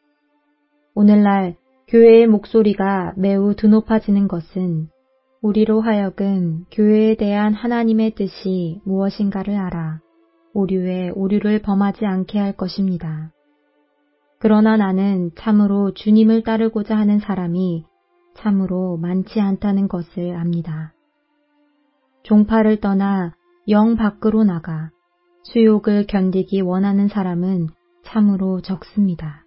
오늘날 교회의 목소리가 매우 드높아지는 것은 우리로 하여금 교회에 대한 하나님의 뜻이 무엇인가를 알아 오류에 오류를 범하지 않게 할 것입니다. 그러나 나는 참으로 주님을 따르고자 하는 사람이 참으로 많지 않다는 것을 압니다. 종파를 떠나 영 밖으로 나가 수욕을 견디기 원하는 사람은 참으로 적습니다.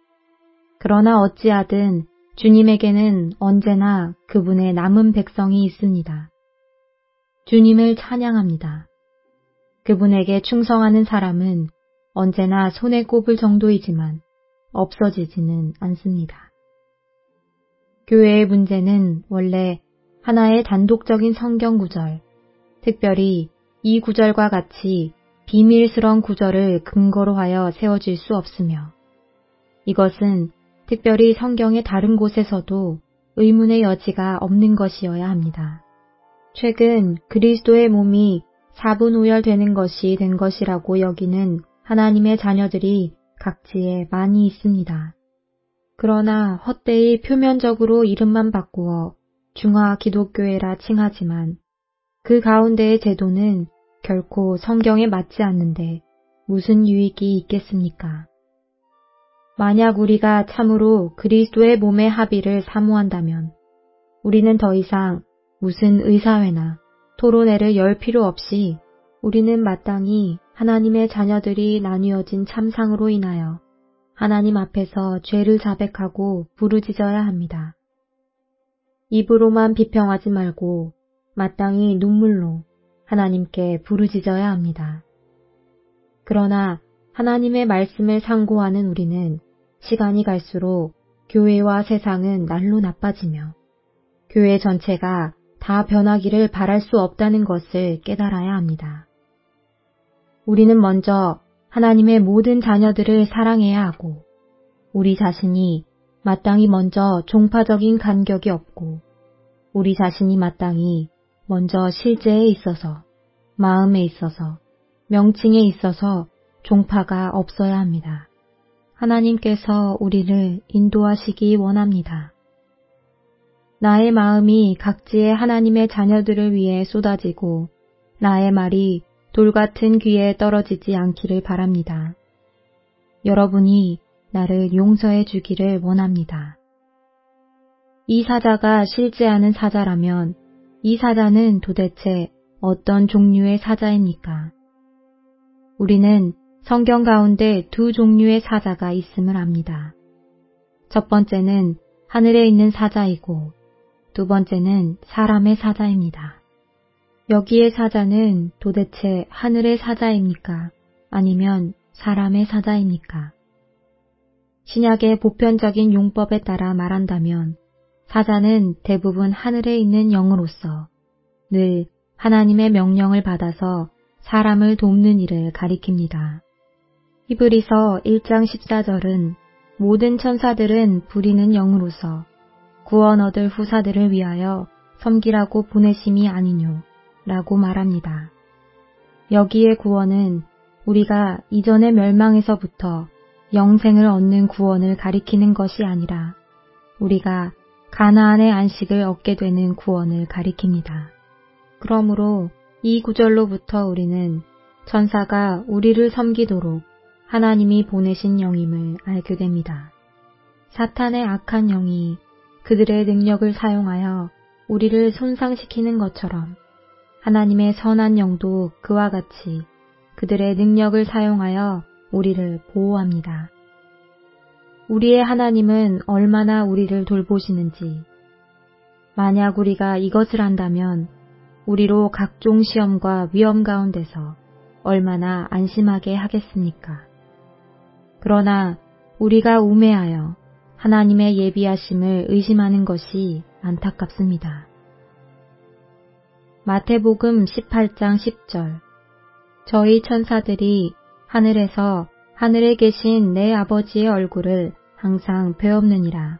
그러나 어찌하든 주님에게는 언제나 그분의 남은 백성이 있습니다. 주님을 찬양합니다. 그분에게 충성하는 사람은 언제나 손에 꼽을 정도이지만 없어지지는 않습니다. 교회의 문제는 원래 하나의 단독적인 성경 구절, 특별히 이 구절과 같이 비밀스러운 구절을 근거로 하여 세워질 수 없으며 이것은 특별히 성경의 다른 곳에서도 의문의 여지가 없는 것이어야 합니다. 최근 그리스도의 몸이 사분오열되는 것이 된 것이라고 여기는 하나님의 자녀들이 각지에 많이 있습니다. 그러나 헛되이 표면적으로 이름만 바꾸어 중화 기독교회라 칭하지만 그 가운데의 제도는 결코 성경에 맞지 않는데 무슨 유익이 있겠습니까? 만약 우리가 참으로 그리스도의 몸의 합의를 사모한다면 우리는 더 이상 무슨 의사회나 토론회를 열 필요 없이 우리는 마땅히 하나님의 자녀들이 나뉘어진 참상으로 인하여 하나님 앞에서 죄를 자백하고 부르짖어야 합니다. 입으로만 비평하지 말고 마땅히 눈물로 하나님께 부르짖어야 합니다. 그러나 하나님의 말씀을 상고하는 우리는 시간이 갈수록 교회와 세상은 날로 나빠지며 교회 전체가 다 변하기를 바랄 수 없다는 것을 깨달아야 합니다. 우리는 먼저 하나님의 모든 자녀들을 사랑해야 하고 우리 자신이 마땅히 먼저 종파적인 간격이 없고 우리 자신이 마땅히 먼저 실제에 있어서 마음에 있어서 명칭에 있어서 종파가 없어야 합니다. 하나님께서 우리를 인도하시기 원합니다. 나의 마음이 각지의 하나님의 자녀들을 위해 쏟아지고 나의 말이 돌같은 귀에 떨어지지 않기를 바랍니다. 여러분이 나를 용서해 주기를 원합니다. 이 사자가 실제하는 사자라면 이 사자는 도대체 어떤 종류의 사자입니까? 우리는 성경 가운데 두 종류의 사자가 있음을 압니다. 첫 번째는 하늘에 있는 사자이고 두 번째는 사람의 사자입니다. 여기의 사자는 도대체 하늘의 사자입니까? 아니면 사람의 사자입니까? 신약의 보편적인 용법에 따라 말한다면 사자는 대부분 하늘에 있는 영으로서 늘 하나님의 명령을 받아서 사람을 돕는 일을 가리킵니다. 히브리서 일 장 십사 절은 모든 천사들은 부리는 영으로서 구원 얻을 후사들을 위하여 섬기라고 보내심이 아니뇨 라고 말합니다. 여기에 구원은 우리가 이전의 멸망에서부터 영생을 얻는 구원을 가리키는 것이 아니라 우리가 가나안의 안식을 얻게 되는 구원을 가리킵니다. 그러므로 이 구절로부터 우리는 천사가 우리를 섬기도록 하나님이 보내신 영임을 알게 됩니다. 사탄의 악한 영이 그들의 능력을 사용하여 우리를 손상시키는 것처럼 하나님의 선한 영도 그와 같이 그들의 능력을 사용하여 우리를 보호합니다. 우리의 하나님은 얼마나 우리를 돌보시는지, 만약 우리가 이것을 안다면 우리로 각종 시험과 위험 가운데서 얼마나 안심하게 하겠습니까? 그러나 우리가 우매하여 하나님의 예비하심을 의심하는 것이 안타깝습니다. 마태복음 십팔 장 십 절 저희 천사들이 하늘에서 하늘에 계신 내 아버지의 얼굴을 항상 배옵느니라.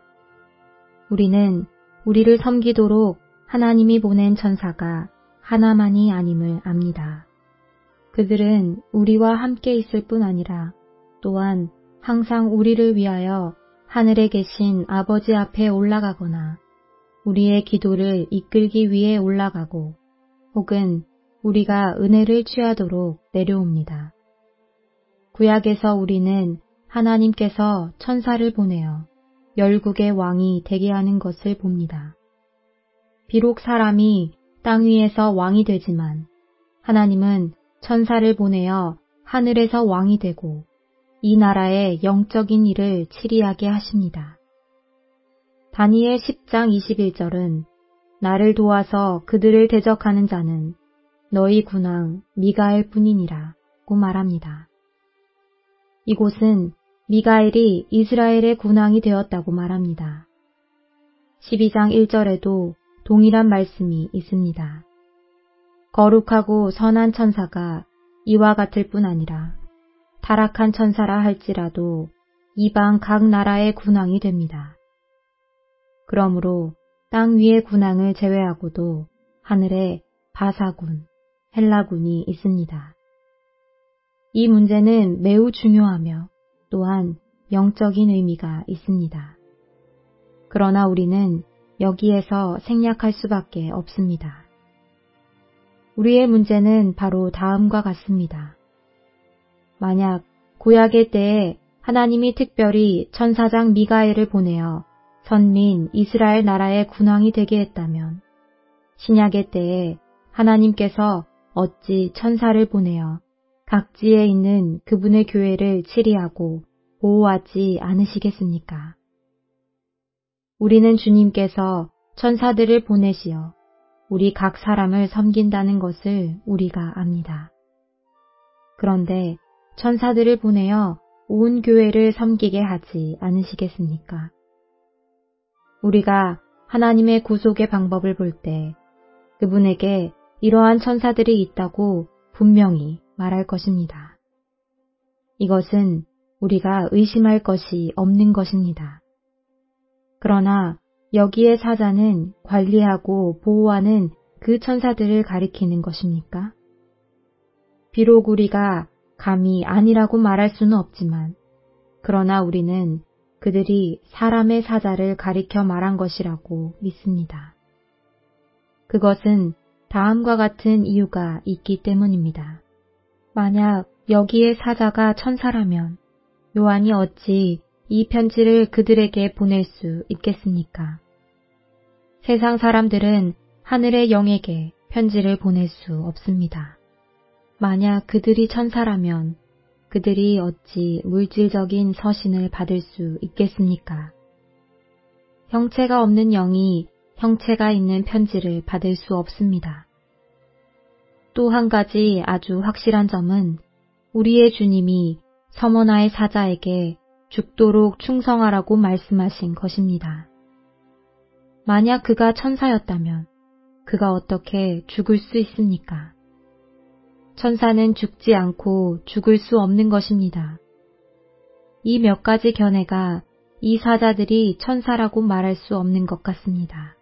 우리는 우리를 섬기도록 하나님이 보낸 천사가 하나만이 아님을 압니다. 그들은 우리와 함께 있을 뿐 아니라 또한 항상 우리를 위하여 하늘에 계신 아버지 앞에 올라가거나 우리의 기도를 이끌기 위해 올라가고 혹은 우리가 은혜를 취하도록 내려옵니다. 구약에서 우리는 하나님께서 천사를 보내어 열국의 왕이 되게 하는 것을 봅니다. 비록 사람이 땅 위에서 왕이 되지만 하나님은 천사를 보내어 하늘에서 왕이 되고 이 나라의 영적인 일을 치리하게 하십니다. 다니엘 십 장 이십일 절은 나를 도와서 그들을 대적하는 자는 너희 군왕 미가엘 뿐이니라고 말합니다. 이곳은 미가엘이 이스라엘의 군왕이 되었다고 말합니다. 십이 장 일 절에도 동일한 말씀이 있습니다. 거룩하고 선한 천사가 이와 같을 뿐 아니라 타락한 천사라 할지라도 이방 각 나라의 군왕이 됩니다. 그러므로 땅 위의 군왕을 제외하고도 하늘에 바사군, 헬라군이 있습니다. 이 문제는 매우 중요하며 또한 영적인 의미가 있습니다. 그러나 우리는 여기에서 생략할 수밖에 없습니다. 우리의 문제는 바로 다음과 같습니다. 만약 구약의 때에 하나님이 특별히 천사장 미가엘을 보내어 선민 이스라엘 나라의 군왕이 되게 했다면 신약의 때에 하나님께서 어찌 천사를 보내어 각지에 있는 그분의 교회를 치리하고 보호하지 않으시겠습니까? 우리는 주님께서 천사들을 보내시어 우리 각 사람을 섬긴다는 것을 우리가 압니다. 그런데 천사들을 보내어 온 교회를 섬기게 하지 않으시겠습니까? 우리가 하나님의 구속의 방법을 볼 때 그분에게 이러한 천사들이 있다고 분명히 말할 것입니다. 이것은 우리가 의심할 것이 없는 것입니다. 그러나 여기에 사자는 관리하고 보호하는 그 천사들을 가리키는 것입니까? 비록 우리가 감히 아니라고 말할 수는 없지만 그러나 우리는 그들이 사람의 사자를 가리켜 말한 것이라고 믿습니다. 그것은 다음과 같은 이유가 있기 때문입니다. 만약 여기에 사자가 천사라면 요한이 어찌 이 편지를 그들에게 보낼 수 있겠습니까? 세상 사람들은 하늘의 영에게 편지를 보낼 수 없습니다. 만약 그들이 천사라면 그들이 어찌 물질적인 서신을 받을 수 있겠습니까? 형체가 없는 영이 형체가 있는 편지를 받을 수 없습니다. 또 한 가지 아주 확실한 점은 우리의 주님이 서머나의 사자에게 죽도록 충성하라고 말씀하신 것입니다. 만약 그가 천사였다면 그가 어떻게 죽을 수 있습니까? 천사는 죽지 않고 죽을 수 없는 것입니다. 이 몇 가지 견해가 이 사자들이 천사라고 말할 수 없는 것 같습니다.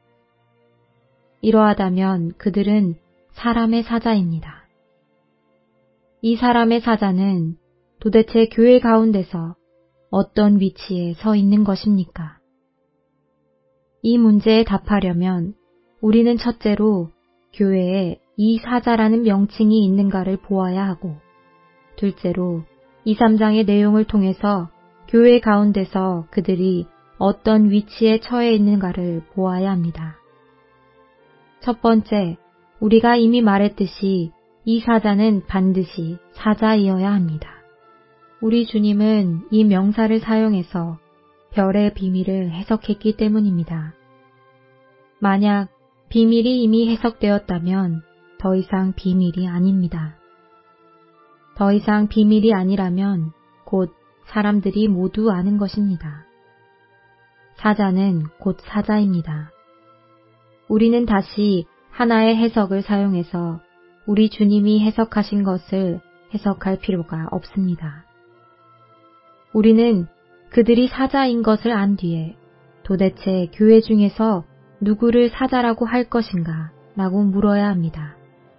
이러하다면 그들은 사람의 사자입니다. 이 사람의 사자는 도대체 교회 가운데서 어떤 위치에 서 있는 것입니까? 이 문제에 답하려면 우리는 첫째로 교회에 이 사자라는 명칭이 있는가를 보아야 하고, 둘째로 이, 삼 장의 내용을 통해서 교회 가운데서 그들이 어떤 위치에 처해 있는가를 보아야 합니다. 첫 번째, 우리가 이미 말했듯이 이 사자는 반드시 사자이어야 합니다. 우리 주님은 이 명사를 사용해서 별의 비밀을 해석했기 때문입니다. 만약 비밀이 이미 해석되었다면 더 이상 비밀이 아닙니다. 더 이상 비밀이 아니라면 곧 사람들이 모두 아는 것입니다. 사자는 곧 사자입니다. 우리는 다시 하나의 해석을 사용해서 우리 주님이 해석하신 것을 해석할 필요가 없습니다. 우리는 그들이 사자인 것을 안 뒤에 도대체 교회 중에서 누구를 사자라고 할 것인가 라고 물어야 합니다.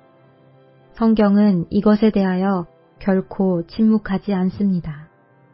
성경은 이것에 대하여 결코 침묵하지 않습니다.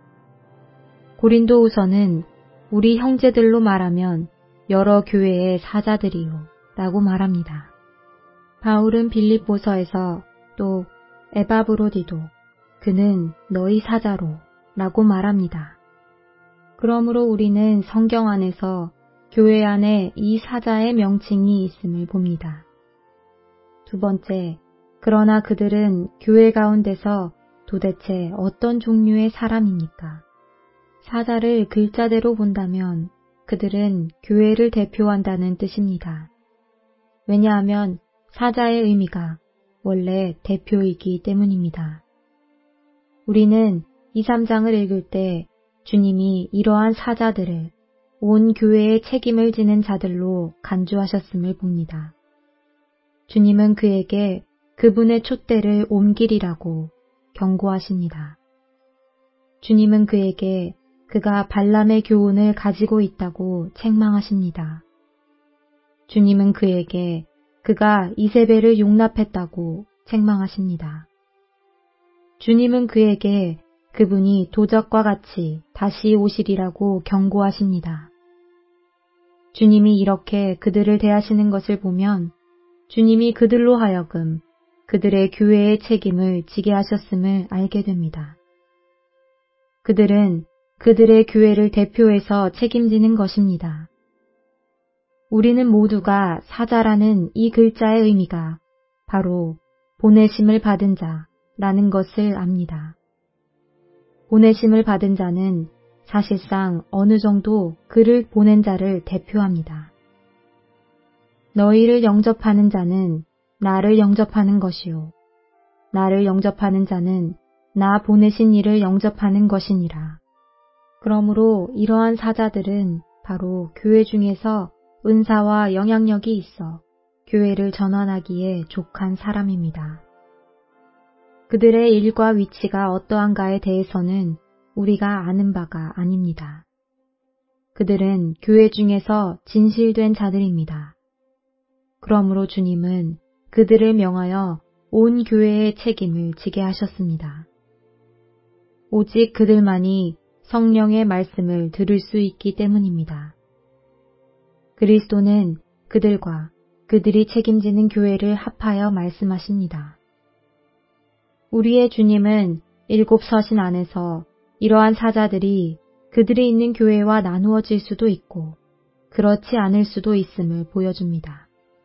고린도후서는 우리 형제들로 말하면 여러 교회의 사자들이요 라고 말합니다. 바울은 빌립보서에서 또 에바브로디도 그는 너희 사자로 라고 말합니다. 그러므로 우리는 성경 안에서 교회 안에 이 사자의 명칭이 있음을 봅니다. 두 번째, 그러나 그들은 교회 가운데서 도대체 어떤 종류의 사람입니까? 사자를 글자대로 본다면 그들은 교회를 대표한다는 뜻입니다. 왜냐하면 사자의 의미가 원래 대표이기 때문입니다. 우리는 이, 삼 장을 읽을 때 주님이 이러한 사자들을 온 교회의 책임을 지는 자들로 간주하셨음을 봅니다. 주님은 그에게 그분의 촛대를 옮기리라고 경고하십니다. 주님은 그에게 그가 발람의 교훈을 가지고 있다고 책망하십니다. 주님은 그에게 그가 이세벨을 용납했다고 책망하십니다. 주님은 그에게 그분이 도적과 같이 다시 오시리라고 경고하십니다. 주님이 이렇게 그들을 대하시는 것을 보면 주님이 그들로 하여금 그들의 교회의 책임을 지게 하셨음을 알게 됩니다. 그들은 그들의 교회를 대표해서 책임지는 것입니다. 우리는 모두가 사자라는 이 글자의 의미가 바로 보내심을 받은 자라는 것을 압니다. 보내심을 받은 자는 사실상 어느 정도 그를 보낸 자를 대표합니다. 너희를 영접하는 자는 나를 영접하는 것이요. 나를 영접하는 자는 나 보내신 이를 영접하는 것이니라. 그러므로 이러한 사자들은 바로 교회 중에서 은사와 영향력이 있어 교회를 전환하기에 족한 사람입니다. 그들의 일과 위치가 어떠한가에 대해서는 우리가 아는 바가 아닙니다. 그들은 교회 중에서 진실된 자들입니다. 그러므로 주님은 그들을 명하여 온 교회의 책임을 지게 하셨습니다. 오직 그들만이 성령의 말씀을 들을 수 있기 때문입니다. 그리스도는 그들과 그들이 책임지는 교회를 합하여 말씀하십니다. 우리의 주님은 일곱 서신 안에서 이러한 사자들이 그들이 있는 교회와 나누어질 수도 있고 그렇지 않을 수도 있음을 보여줍니다.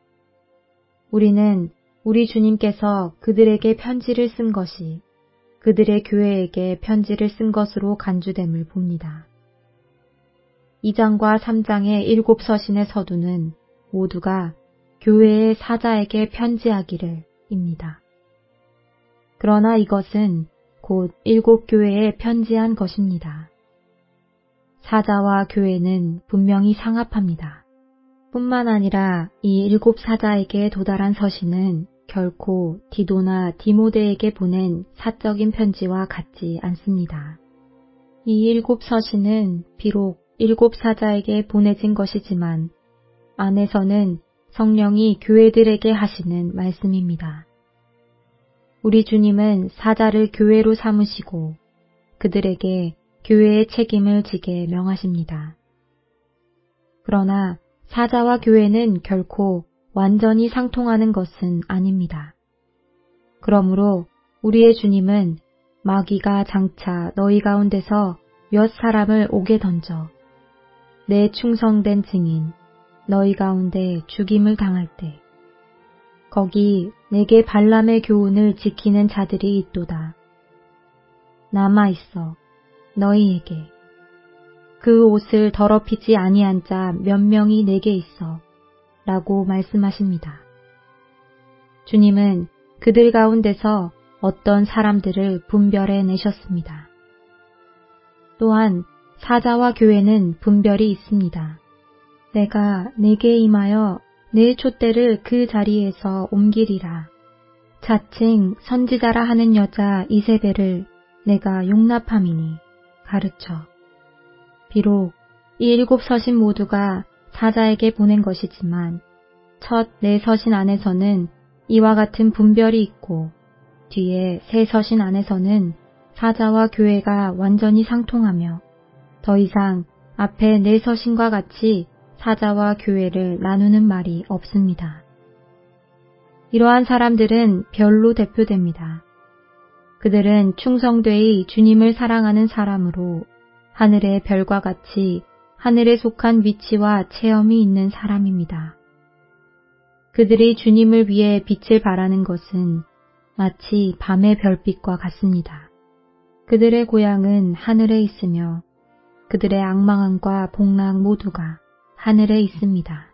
우리는 우리 주님께서 그들에게 편지를 쓴 것이 그들의 교회에게 편지를 쓴 것으로 간주됨을 봅니다. 이 장과 삼 장의 일곱 서신의 서두는 모두가 교회의 사자에게 편지하기를 입니다. 그러나 이것은 곧 일곱 교회에 편지한 것입니다. 사자와 교회는 분명히 상합합니다. 뿐만 아니라 이 일곱 사자에게 도달한 서신은 결코 디도나 디모데에게 보낸 사적인 편지와 같지 않습니다. 이 일곱 서신은 비록 일곱 사자에게 보내진 것이지만 안에서는 성령이 교회들에게 하시는 말씀입니다. 우리 주님은 사자를 교회로 삼으시고 그들에게 교회의 책임을 지게 명하십니다. 그러나 사자와 교회는 결코 완전히 상통하는 것은 아닙니다. 그러므로 우리의 주님은 마귀가 장차 너희 가운데서 몇 사람을 옥에 던져 내 충성된 증인 너희 가운데 죽임을 당할 때 거기 내게 발람의 교훈을 지키는 자들이 있도다. 남아있어 너희에게 그 옷을 더럽히지 아니한 자 몇 명이 내게 있어 라고 말씀하십니다. 주님은 그들 가운데서 어떤 사람들을 분별해 내셨습니다. 또한 사자와 교회는 분별이 있습니다. 내가 내게 임하여 내 촛대를 그 자리에서 옮기리라. 자칭 선지자라 하는 여자 이세벨을 내가 용납함이니 가르쳐. 비록 이 일곱 서신 모두가 사자에게 보낸 것이지만 첫 네 서신 안에서는 이와 같은 분별이 있고 뒤에 세 서신 안에서는 사자와 교회가 완전히 상통하며 더 이상 앞에 네 서신과 같이 사자와 교회를 나누는 말이 없습니다. 이러한 사람들은 별로 대표됩니다. 그들은 충성되이 주님을 사랑하는 사람으로 하늘의 별과 같이 하늘에 속한 위치와 체험이 있는 사람입니다. 그들이 주님을 위해 빛을 발하는 것은 마치 밤의 별빛과 같습니다. 그들의 고향은 하늘에 있으며 그들의 악망함과 복락 모두가 하늘에 있습니다.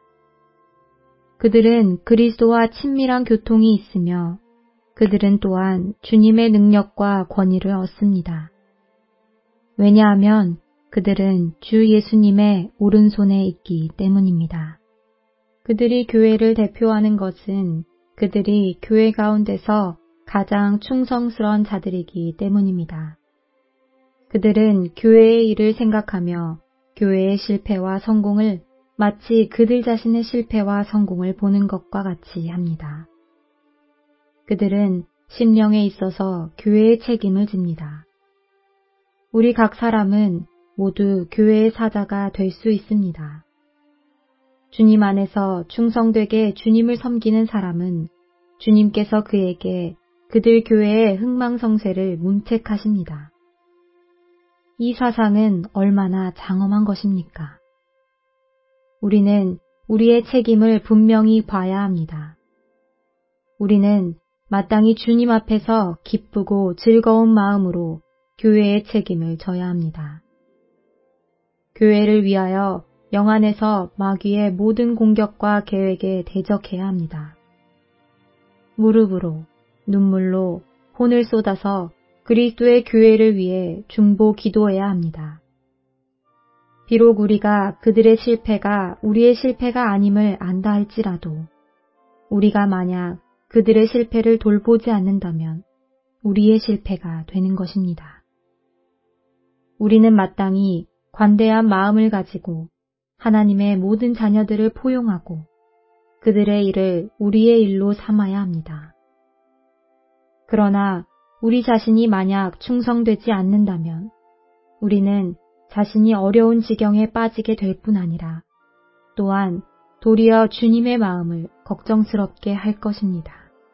그들은 그리스도와 친밀한 교통이 있으며 그들은 또한 주님의 능력과 권위를 얻습니다. 왜냐하면 그들은 주 예수님의 오른손에 있기 때문입니다. 그들이 교회를 대표하는 것은 그들이 교회 가운데서 가장 충성스러운 자들이기 때문입니다. 그들은 교회의 일을 생각하며 교회의 실패와 성공을 마치 그들 자신의 실패와 성공을 보는 것과 같이 합니다. 그들은 심령에 있어서 교회의 책임을 집니다. 우리 각 사람은 모두 교회의 사자가 될 수 있습니다. 주님 안에서 충성되게 주님을 섬기는 사람은 주님께서 그에게 그들 교회의 흥망성쇠를 문책하십니다. 이 사상은 얼마나 장엄한 것입니까? 우리는 우리의 책임을 분명히 봐야 합니다. 우리는 마땅히 주님 앞에서 기쁘고 즐거운 마음으로 교회의 책임을 져야 합니다. 교회를 위하여 영 안에서 마귀의 모든 공격과 계획에 대적해야 합니다. 무릎으로, 눈물로 혼을 쏟아서 그리스도의 교회를 위해 중보 기도해야 합니다. 비록 우리가 그들의 실패가 우리의 실패가 아님을 안다 할지라도 우리가 만약 그들의 실패를 돌보지 않는다면 우리의 실패가 되는 것입니다. 우리는 마땅히 관대한 마음을 가지고 하나님의 모든 자녀들을 포용하고 그들의 일을 우리의 일로 삼아야 합니다. 그러나 우리 자신이 만약 충성되지 않는다면 우리는 자신이 어려운 지경에 빠지게 될 뿐 아니라 또한 도리어 주님의 마음을 걱정스럽게 할 것입니다.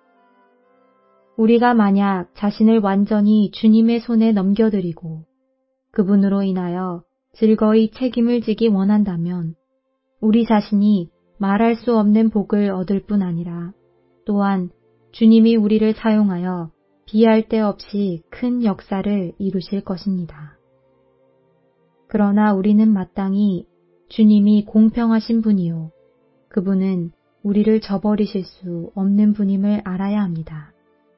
우리가 만약 자신을 완전히 주님의 손에 넘겨드리고 그분으로 인하여 즐거이 책임을 지기 원한다면 우리 자신이 말할 수 없는 복을 얻을 뿐 아니라 또한 주님이 우리를 사용하여 비할 데 없이 큰 역사를 이루실 것입니다. 그러나 우리는 마땅히 주님이 공평하신 분이요 그분은 우리를 저버리실 수 없는 분임을 알아야 합니다.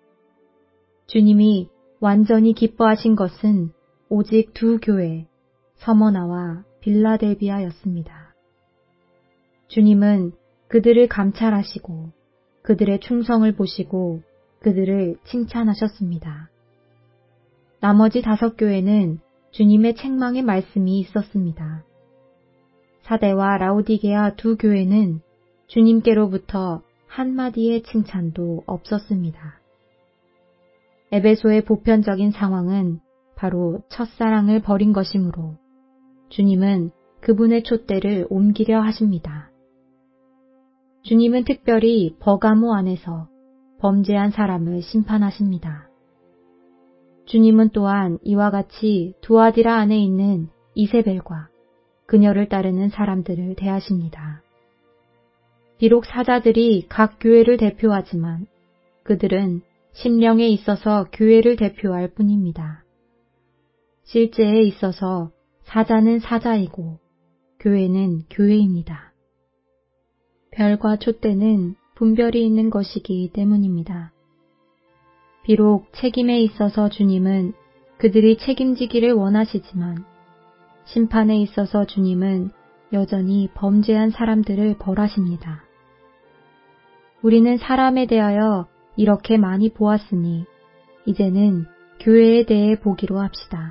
주님이 완전히 기뻐하신 것은 오직 두 교회, 서머나와 빌라델비아였습니다. 주님은 그들을 감찰하시고 그들의 충성을 보시고 그들을 칭찬하셨습니다. 나머지 다섯 교회는 주님의 책망의 말씀이 있었습니다. 사대와 라오디게아 두 교회는 주님께로부터 한마디의 칭찬도 없었습니다. 에베소의 보편적인 상황은 바로 첫사랑을 버린 것이므로 주님은 그분의 촛대를 옮기려 하십니다. 주님은 특별히 버가모 안에서 범죄한 사람을 심판하십니다. 주님은 또한 이와 같이 두아디라 안에 있는 이세벨과 그녀를 따르는 사람들을 대하십니다. 비록 사자들이 각 교회를 대표하지만 그들은 심령에 있어서 교회를 대표할 뿐입니다. 실제에 있어서 사자는 사자이고 교회는 교회입니다. 별과 촛대는 분별이 있는 것이기 때문입니다. 비록 책임에 있어서 주님은 그들이 책임지기를 원하시지만 심판에 있어서 주님은 여전히 범죄한 사람들을 벌하십니다. 우리는 사람에 대하여 이렇게 많이 보았으니 이제는 교회에 대해 보기로 합시다.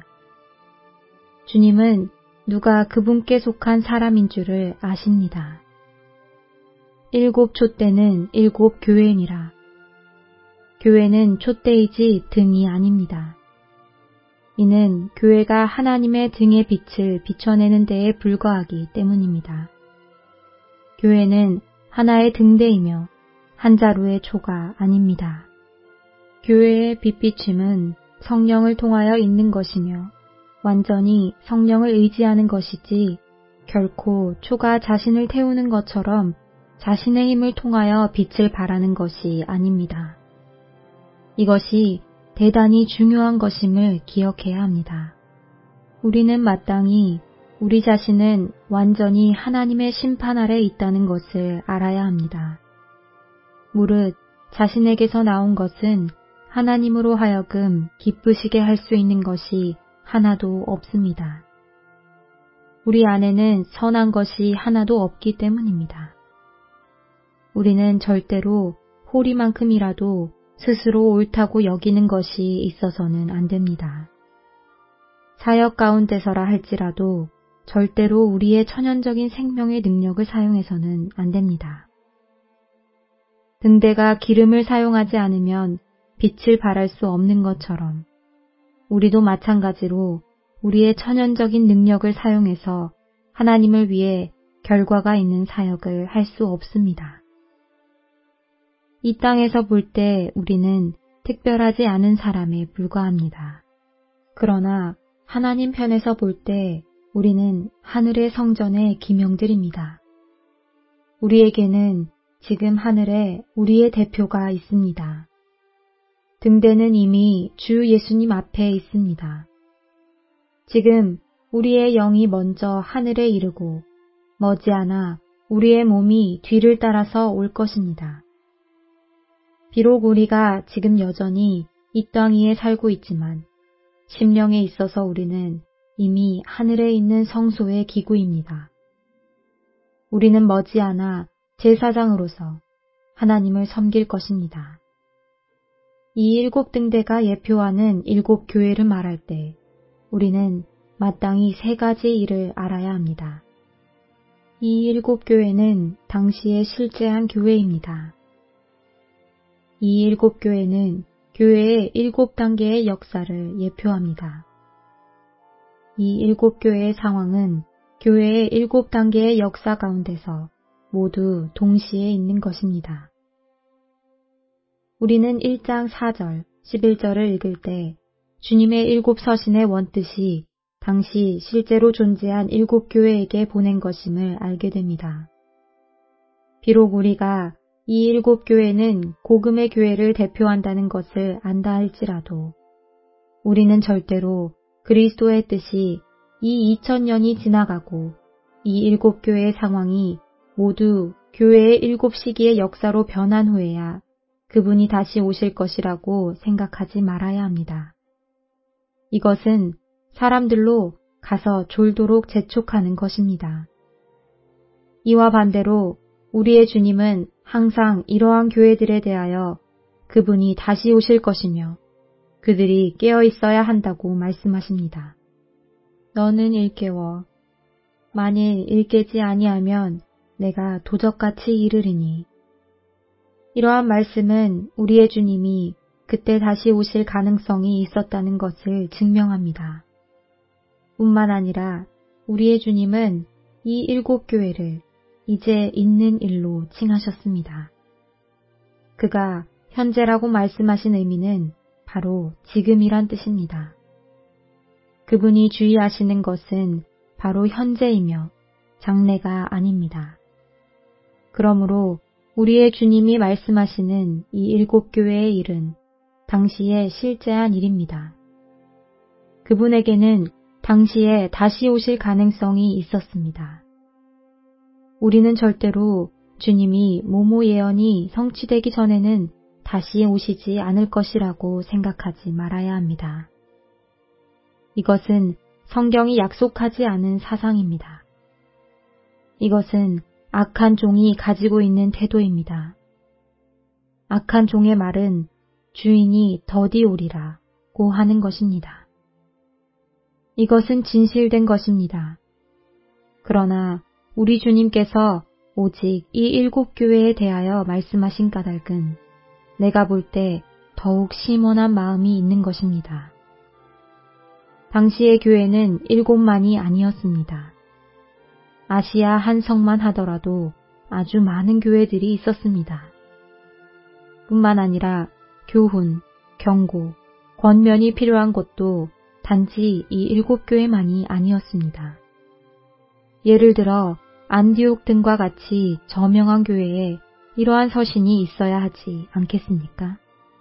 주님은 누가 그분께 속한 사람인 줄을 아십니다. 일곱 촛대는 일곱 교회니라. 교회는 촛대이지 등이 아닙니다. 이는 교회가 하나님의 등의 빛을 비춰내는 데에 불과하기 때문입니다. 교회는 하나의 등대이며 한 자루의 초가 아닙니다. 교회의 빛비침은 성령을 통하여 있는 것이며 완전히 성령을 의지하는 것이지 결코 초가 자신을 태우는 것처럼 자신의 힘을 통하여 빛을 발하는 것이 아닙니다. 이것이 대단히 중요한 것임을 기억해야 합니다. 우리는 마땅히 우리 자신은 완전히 하나님의 심판 아래 있다는 것을 알아야 합니다. 무릇 자신에게서 나온 것은 하나님으로 하여금 기쁘시게 할 수 있는 것이 하나도 없습니다. 우리 안에는 선한 것이 하나도 없기 때문입니다. 우리는 절대로 호리만큼이라도 스스로 옳다고 여기는 것이 있어서는 안 됩니다. 사역 가운데서라 할지라도 절대로 우리의 천연적인 생명의 능력을 사용해서는 안 됩니다. 등대가 기름을 사용하지 않으면 빛을 발할 수 없는 것처럼 우리도 마찬가지로 우리의 천연적인 능력을 사용해서 하나님을 위해 결과가 있는 사역을 할 수 없습니다. 이 땅에서 볼 때 우리는 특별하지 않은 사람에 불과합니다. 그러나 하나님 편에서 볼 때 우리는 하늘의 성전의 기명들입니다. 우리에게는 지금 하늘에 우리의 대표가 있습니다. 등대는 이미 주 예수님 앞에 있습니다. 지금 우리의 영이 먼저 하늘에 이르고 머지않아 우리의 몸이 뒤를 따라서 올 것입니다. 비록 우리가 지금 여전히 이 땅 위에 살고 있지만 심령에 있어서 우리는 이미 하늘에 있는 성소의 기구입니다. 우리는 머지않아 제사장으로서 하나님을 섬길 것입니다. 이 일곱 등대가 예표하는 일곱 교회를 말할 때 우리는 마땅히 세 가지 일을 알아야 합니다. 이 일곱 교회는 당시에 실제한 교회입니다. 이 일곱 교회는 교회의 일곱 단계의 역사를 예표합니다. 이 일곱 교회의 상황은 교회의 일곱 단계의 역사 가운데서 모두 동시에 있는 것입니다. 우리는 일 장 사 절, 십일 절을 읽을 때 주님의 일곱 서신의 원뜻이 당시 실제로 존재한 일곱 교회에게 보낸 것임을 알게 됩니다. 비록 우리가 이 일곱 교회는 복음의 교회를 대표한다는 것을 안다 할지라도 우리는 절대로 그리스도의 뜻이 이 이천 년이 지나가고 이 일곱 교회의 상황이 모두 교회의 일곱 시기의 역사로 변한 후에야 그분이 다시 오실 것이라고 생각하지 말아야 합니다. 이것은 사람들로 가서 졸도록 재촉하는 것입니다. 이와 반대로 우리의 주님은 항상 이러한 교회들에 대하여 그분이 다시 오실 것이며 그들이 깨어 있어야 한다고 말씀하십니다. 너는 일깨워. 만일 일깨지 아니하면 내가 도적같이 이르리니. 이러한 말씀은 우리의 주님이 그때 다시 오실 가능성이 있었다는 것을 증명합니다. 뿐만 아니라 우리의 주님은 이 일곱 교회를 이제 있는 일로 칭하셨습니다. 그가 현재라고 말씀하신 의미는 바로 지금이란 뜻입니다. 그분이 주의하시는 것은 바로 현재이며 장래가 아닙니다. 그러므로 우리의 주님이 말씀하시는 이 일곱 교회의 일은 당시에 실제한 일입니다. 그분에게는 당시에 다시 오실 가능성이 있었습니다. 우리는 절대로 주님이 모모 예언이 성취되기 전에는 다시 오시지 않을 것이라고 생각하지 말아야 합니다. 이것은 성경이 약속하지 않은 사상입니다. 이것은 악한 종이 가지고 있는 태도입니다. 악한 종의 말은 주인이 더디 오리라고 하는 것입니다. 이것은 진실된 것입니다. 그러나 우리 주님께서 오직 이 일곱 교회에 대하여 말씀하신 까닭은 내가 볼 때 더욱 심원한 마음이 있는 것입니다. 당시의 교회는 일곱만이 아니었습니다. 아시아 한 성만 하더라도 아주 많은 교회들이 있었습니다. 뿐만 아니라 교훈, 경고, 권면이 필요한 곳도 단지 이 일곱 교회만이 아니었습니다. 예를 들어 안디옥 등과 같이 저명한 교회에 이러한 서신이 있어야 하지 않겠습니까?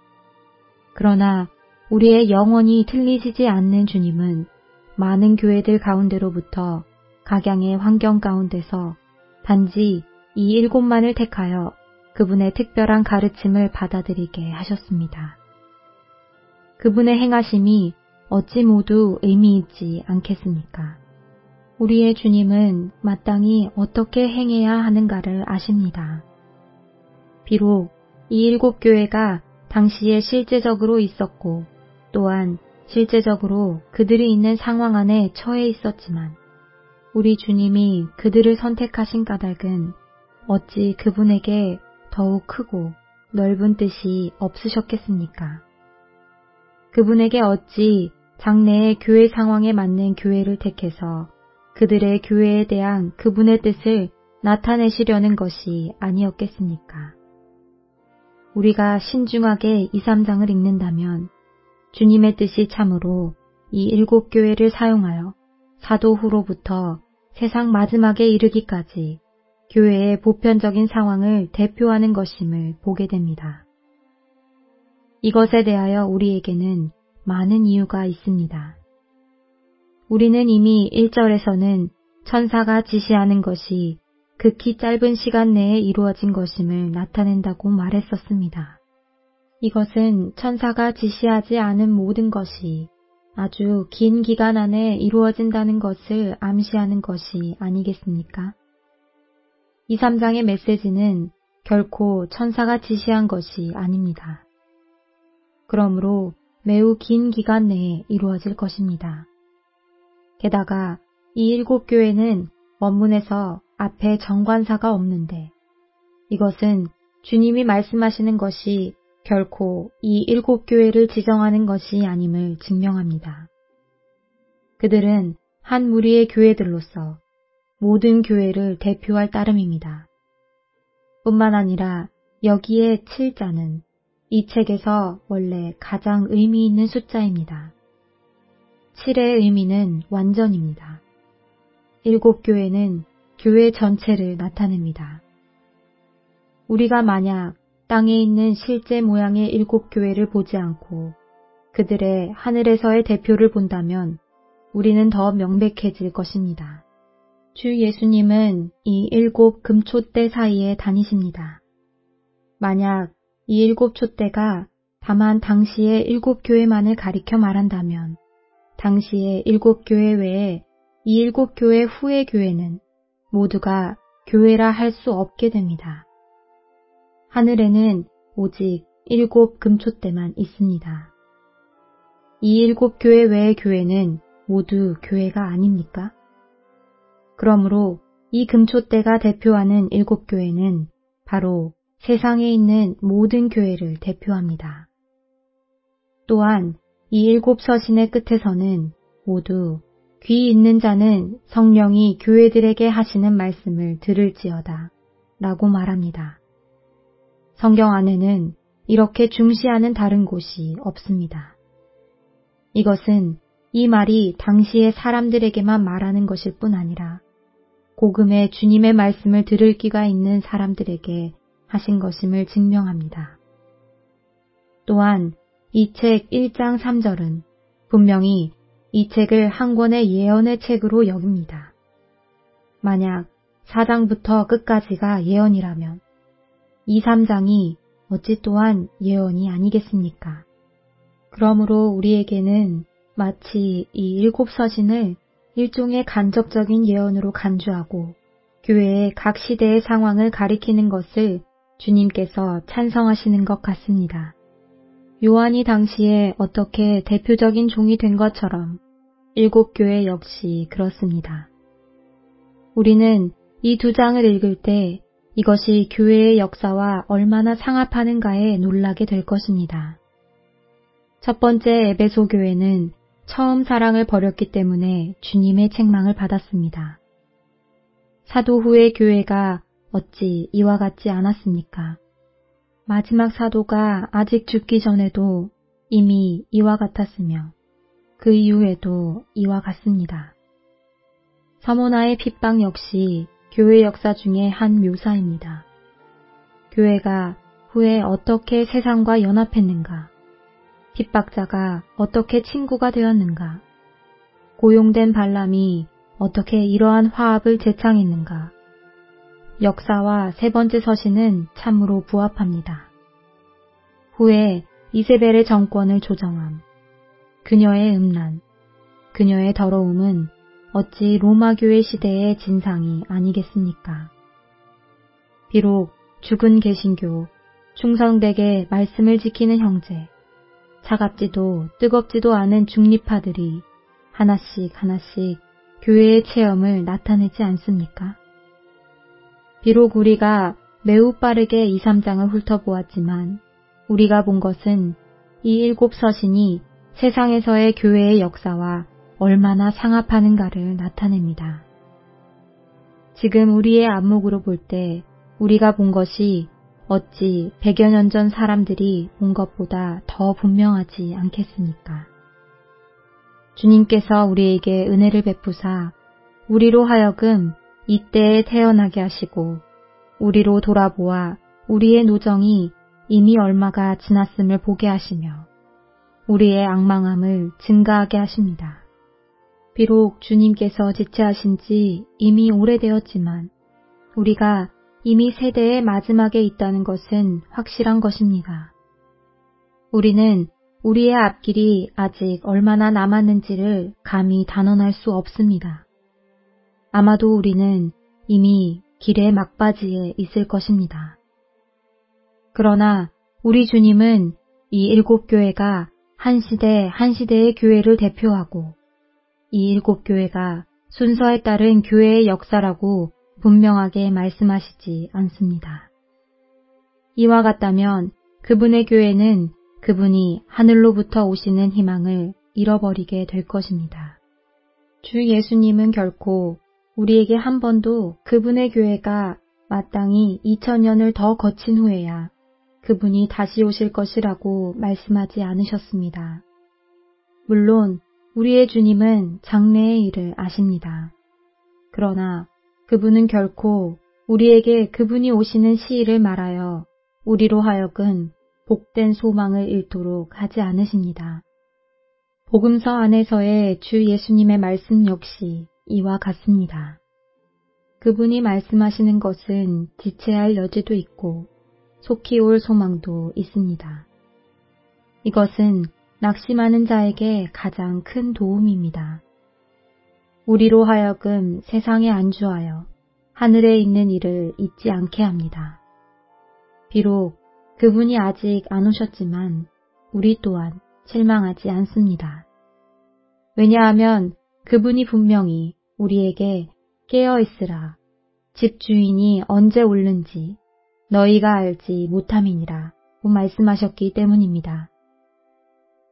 그러나 우리의 영혼이 틀리지지 않는 주님은 많은 교회들 가운데로부터 각양의 환경 가운데서 단지 이 일곱만을 택하여 그분의 특별한 가르침을 받아들이게 하셨습니다. 그분의 행하심이 어찌 모두 의미 있지 않겠습니까? 우리의 주님은 마땅히 어떻게 행해야 하는가를 아십니다. 비록 이 일곱 교회가 당시에 실제적으로 있었고 또한 실제적으로 그들이 있는 상황 안에 처해 있었지만 우리 주님이 그들을 선택하신 까닭은 어찌 그분에게 더욱 크고 넓은 뜻이 없으셨겠습니까? 그분에게 어찌 장래의 교회 상황에 맞는 교회를 택해서 그들의 교회에 대한 그분의 뜻을 나타내시려는 것이 아니었겠습니까? 우리가 신중하게 이, 삼 장을 읽는다면 주님의 뜻이 참으로 이 일곱 교회를 사용하여 사도 후로부터 세상 마지막에 이르기까지 교회의 보편적인 상황을 대표하는 것임을 보게 됩니다. 이것에 대하여 우리에게는 많은 이유가 있습니다. 우리는 이미 일 절에서는 천사가 지시하는 것이 극히 짧은 시간 내에 이루어진 것임을 나타낸다고 말했었습니다. 이것은 천사가 지시하지 않은 모든 것이 아주 긴 기간 안에 이루어진다는 것을 암시하는 것이 아니겠습니까? 이, 삼 장의 메시지는 결코 천사가 지시한 것이 아닙니다. 그러므로 매우 긴 기간 내에 이루어질 것입니다. 게다가 이 일곱 교회는 원문에서 앞에 정관사가 없는데 이것은 주님이 말씀하시는 것이 결코 이 일곱 교회를 지정하는 것이 아님을 증명합니다. 그들은 한 무리의 교회들로서 모든 교회를 대표할 따름입니다. 뿐만 아니라 여기에 칠자는 이 책에서 원래 가장 의미 있는 숫자입니다. 칠의 의미는 완전입니다. 일곱 교회는 교회 전체를 나타냅니다. 우리가 만약 땅에 있는 실제 모양의 일곱 교회를 보지 않고 그들의 하늘에서의 대표를 본다면 우리는 더 명백해질 것입니다. 주 예수님은 이 일곱 금촛대 사이에 다니십니다. 만약 이 일곱 촛대가 다만 당시의 일곱 교회만을 가리켜 말한다면 당시의 일곱 교회 외에 이 일곱 교회 후의 교회는 모두가 교회라 할 수 없게 됩니다. 하늘에는 오직 일곱 금촛대만 있습니다. 이 일곱 교회 외의 교회는 모두 교회가 아닙니까? 그러므로 이 금촛대가 대표하는 일곱 교회는 바로 세상에 있는 모든 교회를 대표합니다. 또한 이 일곱 서신의 끝에서는 모두 귀 있는 자는 성령이 교회들에게 하시는 말씀을 들을지어다 라고 말합니다. 성경 안에는 이렇게 중시하는 다른 곳이 없습니다. 이것은 이 말이 당시의 사람들에게만 말하는 것일 뿐 아니라 복음의 주님의 말씀을 들을 귀가 있는 사람들에게 하신 것임을 증명합니다. 또한 이 책 일 장 삼 절은 분명히 이 책을 한 권의 예언의 책으로 여깁니다. 만약 사 장부터 끝까지가 예언이라면 이, 삼 장이 어찌 또한 예언이 아니겠습니까? 그러므로 우리에게는 마치 이 일곱 서신을 일종의 간접적인 예언으로 간주하고 교회의 각 시대의 상황을 가리키는 것을 주님께서 찬성하시는 것 같습니다. 요한이 당시에 어떻게 대표적인 종이 된 것처럼 일곱 교회 역시 그렇습니다. 우리는 이 두 장을 읽을 때 이것이 교회의 역사와 얼마나 상합하는가에 놀라게 될 것입니다. 첫 번째 에베소 교회는 처음 사랑을 버렸기 때문에 주님의 책망을 받았습니다. 사도 후의 교회가 어찌 이와 같지 않았습니까? 마지막 사도가 아직 죽기 전에도 이미 이와 같았으며 그 이후에도 이와 같습니다. 서모나의 핍박 역시 교회 역사 중에 한 묘사입니다. 교회가 후에 어떻게 세상과 연합했는가, 핍박자가 어떻게 친구가 되었는가, 고용된 발람이 어떻게 이러한 화합을 제창했는가. 역사와 세 번째 서신은 참으로 부합합니다. 후에 이세벨의 정권을 조정함, 그녀의 음란, 그녀의 더러움은 어찌 로마 교회 시대의 진상이 아니겠습니까? 비록 죽은 개신교, 충성되게 말씀을 지키는 형제, 차갑지도 뜨겁지도 않은 중립파들이 하나씩 하나씩 교회의 체험을 나타내지 않습니까? 비록 우리가 매우 빠르게 이, 삼 장을 훑어보았지만 우리가 본 것은 이 일곱 서신이 세상에서의 교회의 역사와 얼마나 상합하는가를 나타냅니다. 지금 우리의 안목으로 볼 때 우리가 본 것이 어찌 백여 년 전 사람들이 본 것보다 더 분명하지 않겠습니까? 주님께서 우리에게 은혜를 베푸사 우리로 하여금 이때에 태어나게 하시고 우리로 돌아보아 우리의 노정이 이미 얼마가 지났음을 보게 하시며 우리의 앙망함을 증가하게 하십니다. 비록 주님께서 지체하신 지 이미 오래되었지만 우리가 이미 세대의 마지막에 있다는 것은 확실한 것입니다. 우리는 우리의 앞길이 아직 얼마나 남았는지를 감히 단언할 수 없습니다. 아마도 우리는 이미 길의 막바지에 있을 것입니다. 그러나 우리 주님은 이 일곱 교회가 한 시대 한 시대의 교회를 대표하고 이 일곱 교회가 순서에 따른 교회의 역사라고 분명하게 말씀하시지 않습니다. 이와 같다면 그분의 교회는 그분이 하늘로부터 오시는 희망을 잃어버리게 될 것입니다. 주 예수님은 결코 우리에게 한 번도 그분의 교회가 마땅히 이천 년을 더 거친 후에야 그분이 다시 오실 것이라고 말씀하지 않으셨습니다. 물론 우리의 주님은 장래의 일을 아십니다. 그러나 그분은 결코 우리에게 그분이 오시는 시일을 말하여 우리로 하여금 복된 소망을 잃도록 하지 않으십니다. 복음서 안에서의 주 예수님의 말씀 역시 이와 같습니다. 그분이 말씀하시는 것은 지체할 여지도 있고 속히 올 소망도 있습니다. 이것은 낙심하는 자에게 가장 큰 도움입니다. 우리로 하여금 세상에 안주하여 하늘에 있는 일을 잊지 않게 합니다. 비록 그분이 아직 안 오셨지만 우리 또한 실망하지 않습니다. 왜냐하면 그분이 분명히 우리에게 깨어있으라, 집주인이 언제 올는지 너희가 알지 못함이니라 고 말씀하셨기 때문입니다.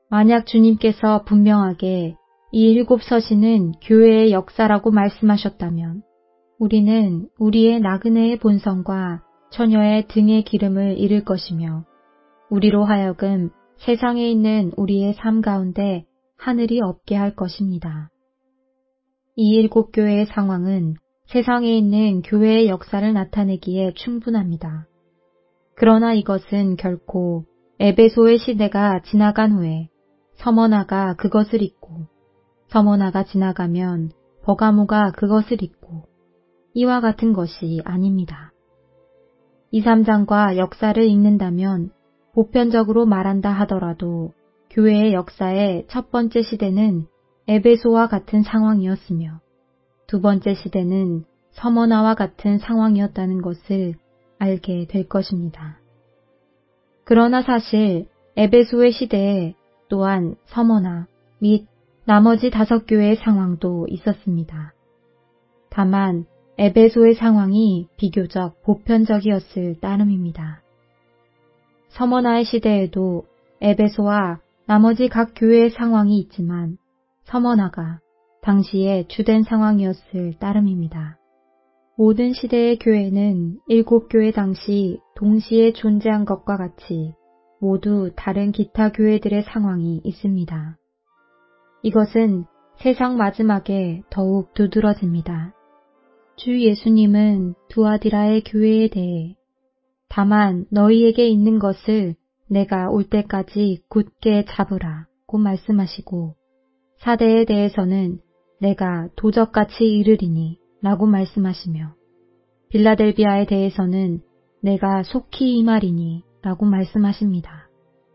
만약 주님께서 분명하게 이 일곱 서신은 교회의 역사라고 말씀하셨다면 우리는 우리의 나그네의 본성과 처녀의 등의 기름을 잃을 것이며 우리로 하여금 세상에 있는 우리의 삶 가운데 하늘이 없게 할 것입니다. 이 일곱 교회의 상황은 세상에 있는 교회의 역사를 나타내기에 충분합니다. 그러나 이것은 결코 에베소의 시대가 지나간 후에 서머나가 그것을 잊고 서머나가 지나가면 버가모가 그것을 잊고 이와 같은 것이 아닙니다. 이, 삼 장과 역사를 읽는다면 보편적으로 말한다 하더라도 교회의 역사의 첫 번째 시대는 에베소와 같은 상황이었으며 두 번째 시대는 서머나와 같은 상황이었다는 것을 알게 될 것입니다. 그러나 사실 에베소의 시대에 또한 서머나 및 나머지 다섯 교회의 상황도 있었습니다. 다만 에베소의 상황이 비교적 보편적이었을 따름입니다. 서머나의 시대에도 에베소와 나머지 각 교회의 상황이 있지만 서머나가 당시의 주된 상황이었을 따름입니다. 모든 시대의 교회는 일곱 교회 당시 동시에 존재한 것과 같이 모두 다른 기타 교회들의 상황이 있습니다. 이것은 세상 마지막에 더욱 두드러집니다. 주 예수님은 두아디라의 교회에 대해 다만 너희에게 있는 것을 내가 올 때까지 굳게 잡으라고 말씀하시고 사대에 대해서는 내가 도적같이 이르리니 라고 말씀하시며 빌라델비아에 대해서는 내가 속히 임하리니 라고 말씀하십니다.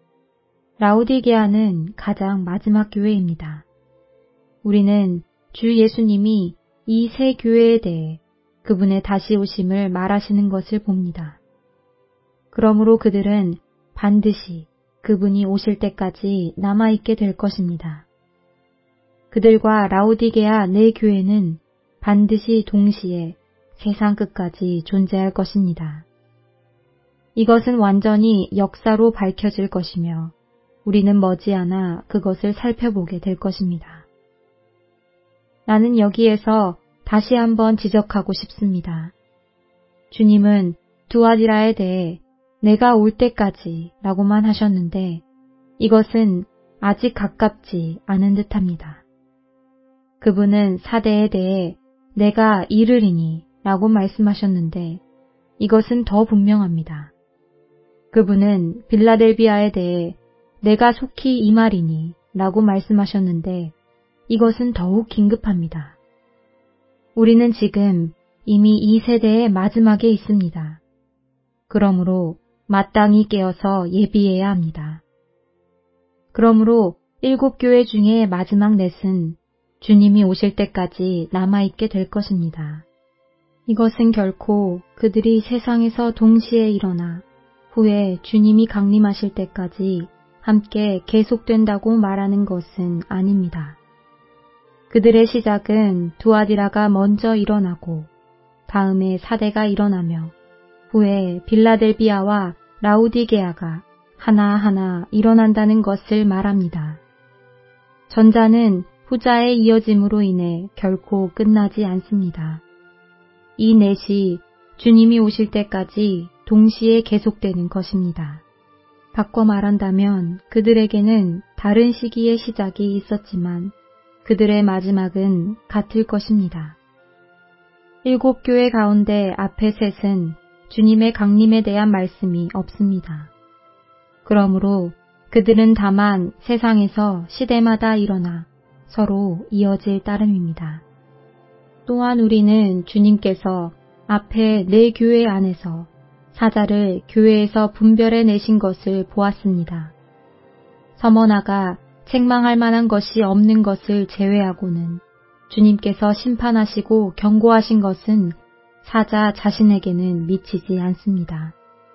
라오디게아는 가장 마지막 교회입니다. 우리는 주 예수님이 이 세 교회에 대해 그분의 다시 오심을 말하시는 것을 봅니다. 그러므로 그들은 반드시 그분이 오실 때까지 남아있게 될 것입니다. 그들과 라오디게아 네 교회는 반드시 동시에 세상 끝까지 존재할 것입니다. 이것은 완전히 역사로 밝혀질 것이며 우리는 머지않아 그것을 살펴보게 될 것입니다. 나는 여기에서 다시 한번 지적하고 싶습니다. 주님은 두아디라에 대해 내가 올 때까지 라고만 하셨는데 이것은 아직 가깝지 않은 듯합니다. 그분은 사대에 대해 내가 이르리니 라고 말씀하셨는데 이것은 더 분명합니다. 그분은 빌라델비아에 대해 내가 속히 임하리니 라고 말씀하셨는데 이것은 더욱 긴급합니다. 우리는 지금 이미 이 세대의 마지막에 있습니다. 그러므로 마땅히 깨어서 예비해야 합니다. 그러므로 일곱 교회 중에 마지막 넷은 주님이 오실 때까지 남아있게 될 것입니다. 이것은 결코 그들이 세상에서 동시에 일어나 후에 주님이 강림하실 때까지 함께 계속된다고 말하는 것은 아닙니다. 그들의 시작은 두아디라가 먼저 일어나고 다음에 사대가 일어나며 후에 빌라델비아와 라오디게아가 하나하나 일어난다는 것을 말합니다. 전자는 후자의 이어짐으로 인해 결코 끝나지 않습니다. 이 넷이 주님이 오실 때까지 동시에 계속되는 것입니다. 바꿔 말한다면 그들에게는 다른 시기의 시작이 있었지만 그들의 마지막은 같을 것입니다. 일곱 교회 가운데 앞에 셋은 주님의 강림에 대한 말씀이 없습니다. 그러므로 그들은 다만 세상에서 시대마다 일어나 서로 이어질 따름입니다. 또한 우리는 주님께서 앞에 네 교회 안에서 사자를 교회에서 분별해 내신 것을 보았습니다. 서머나가 책망할 만한 것이 없는 것을 제외하고는 주님께서 심판하시고 경고하신 것은 사자 자신에게는 미치지 않습니다.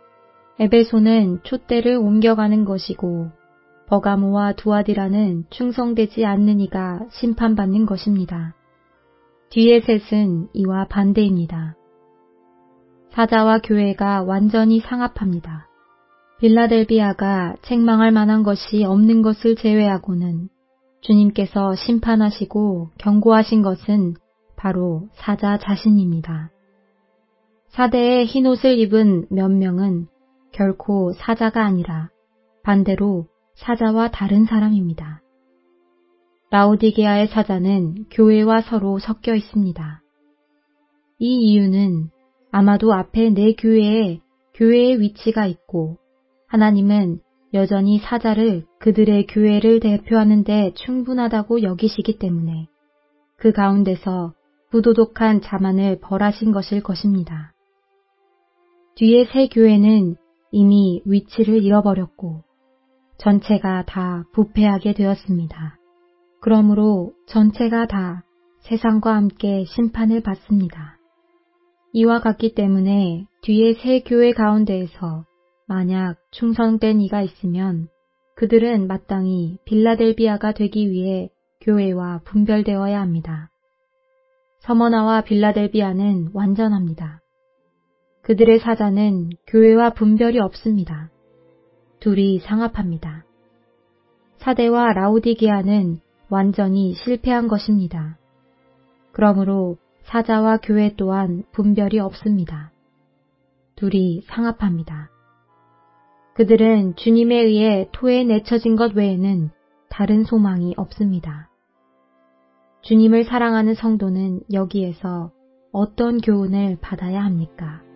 에베소는 촛대를 옮겨가는 것이고 버가모와 두아디라는 충성되지 않는 이가 심판받는 것입니다. 뒤의 셋은 이와 반대입니다. 사자와 교회가 완전히 상합합니다. 빌라델비아가 책망할 만한 것이 없는 것을 제외하고는 주님께서 심판하시고 경고하신 것은 바로 사자 자신입니다. 사대에 흰옷을 입은 몇 명은 결코 사자가 아니라 반대로 사자와 다른 사람입니다. 라오디게아의 사자는 교회와 서로 섞여 있습니다. 이 이유는 아마도 앞에 네 교회에 교회의 위치가 있고 하나님은 여전히 사자를 그들의 교회를 대표하는 데 충분하다고 여기시기 때문에 그 가운데서 부도덕한 자만을 벌하신 것일 것입니다. 뒤에 세 교회는 이미 위치를 잃어버렸고 전체가 다 부패하게 되었습니다. 그러므로 전체가 다 세상과 함께 심판을 받습니다. 이와 같기 때문에 뒤에 세 교회 가운데에서 만약 충성된 이가 있으면 그들은 마땅히 빌라델비아가 되기 위해 교회와 분별되어야 합니다. 서머나와 빌라델비아는 완전합니다. 그들의 사자는 교회와 분별이 없습니다. 둘이 상합합니다. 사대와 라오디게아는 완전히 실패한 것입니다. 그러므로 사자와 교회 또한 분별이 없습니다. 둘이 상합합니다. 그들은 주님에 의해 토에 내쳐진 것 외에는 다른 소망이 없습니다. 주님을 사랑하는 성도는 여기에서 어떤 교훈을 받아야 합니까?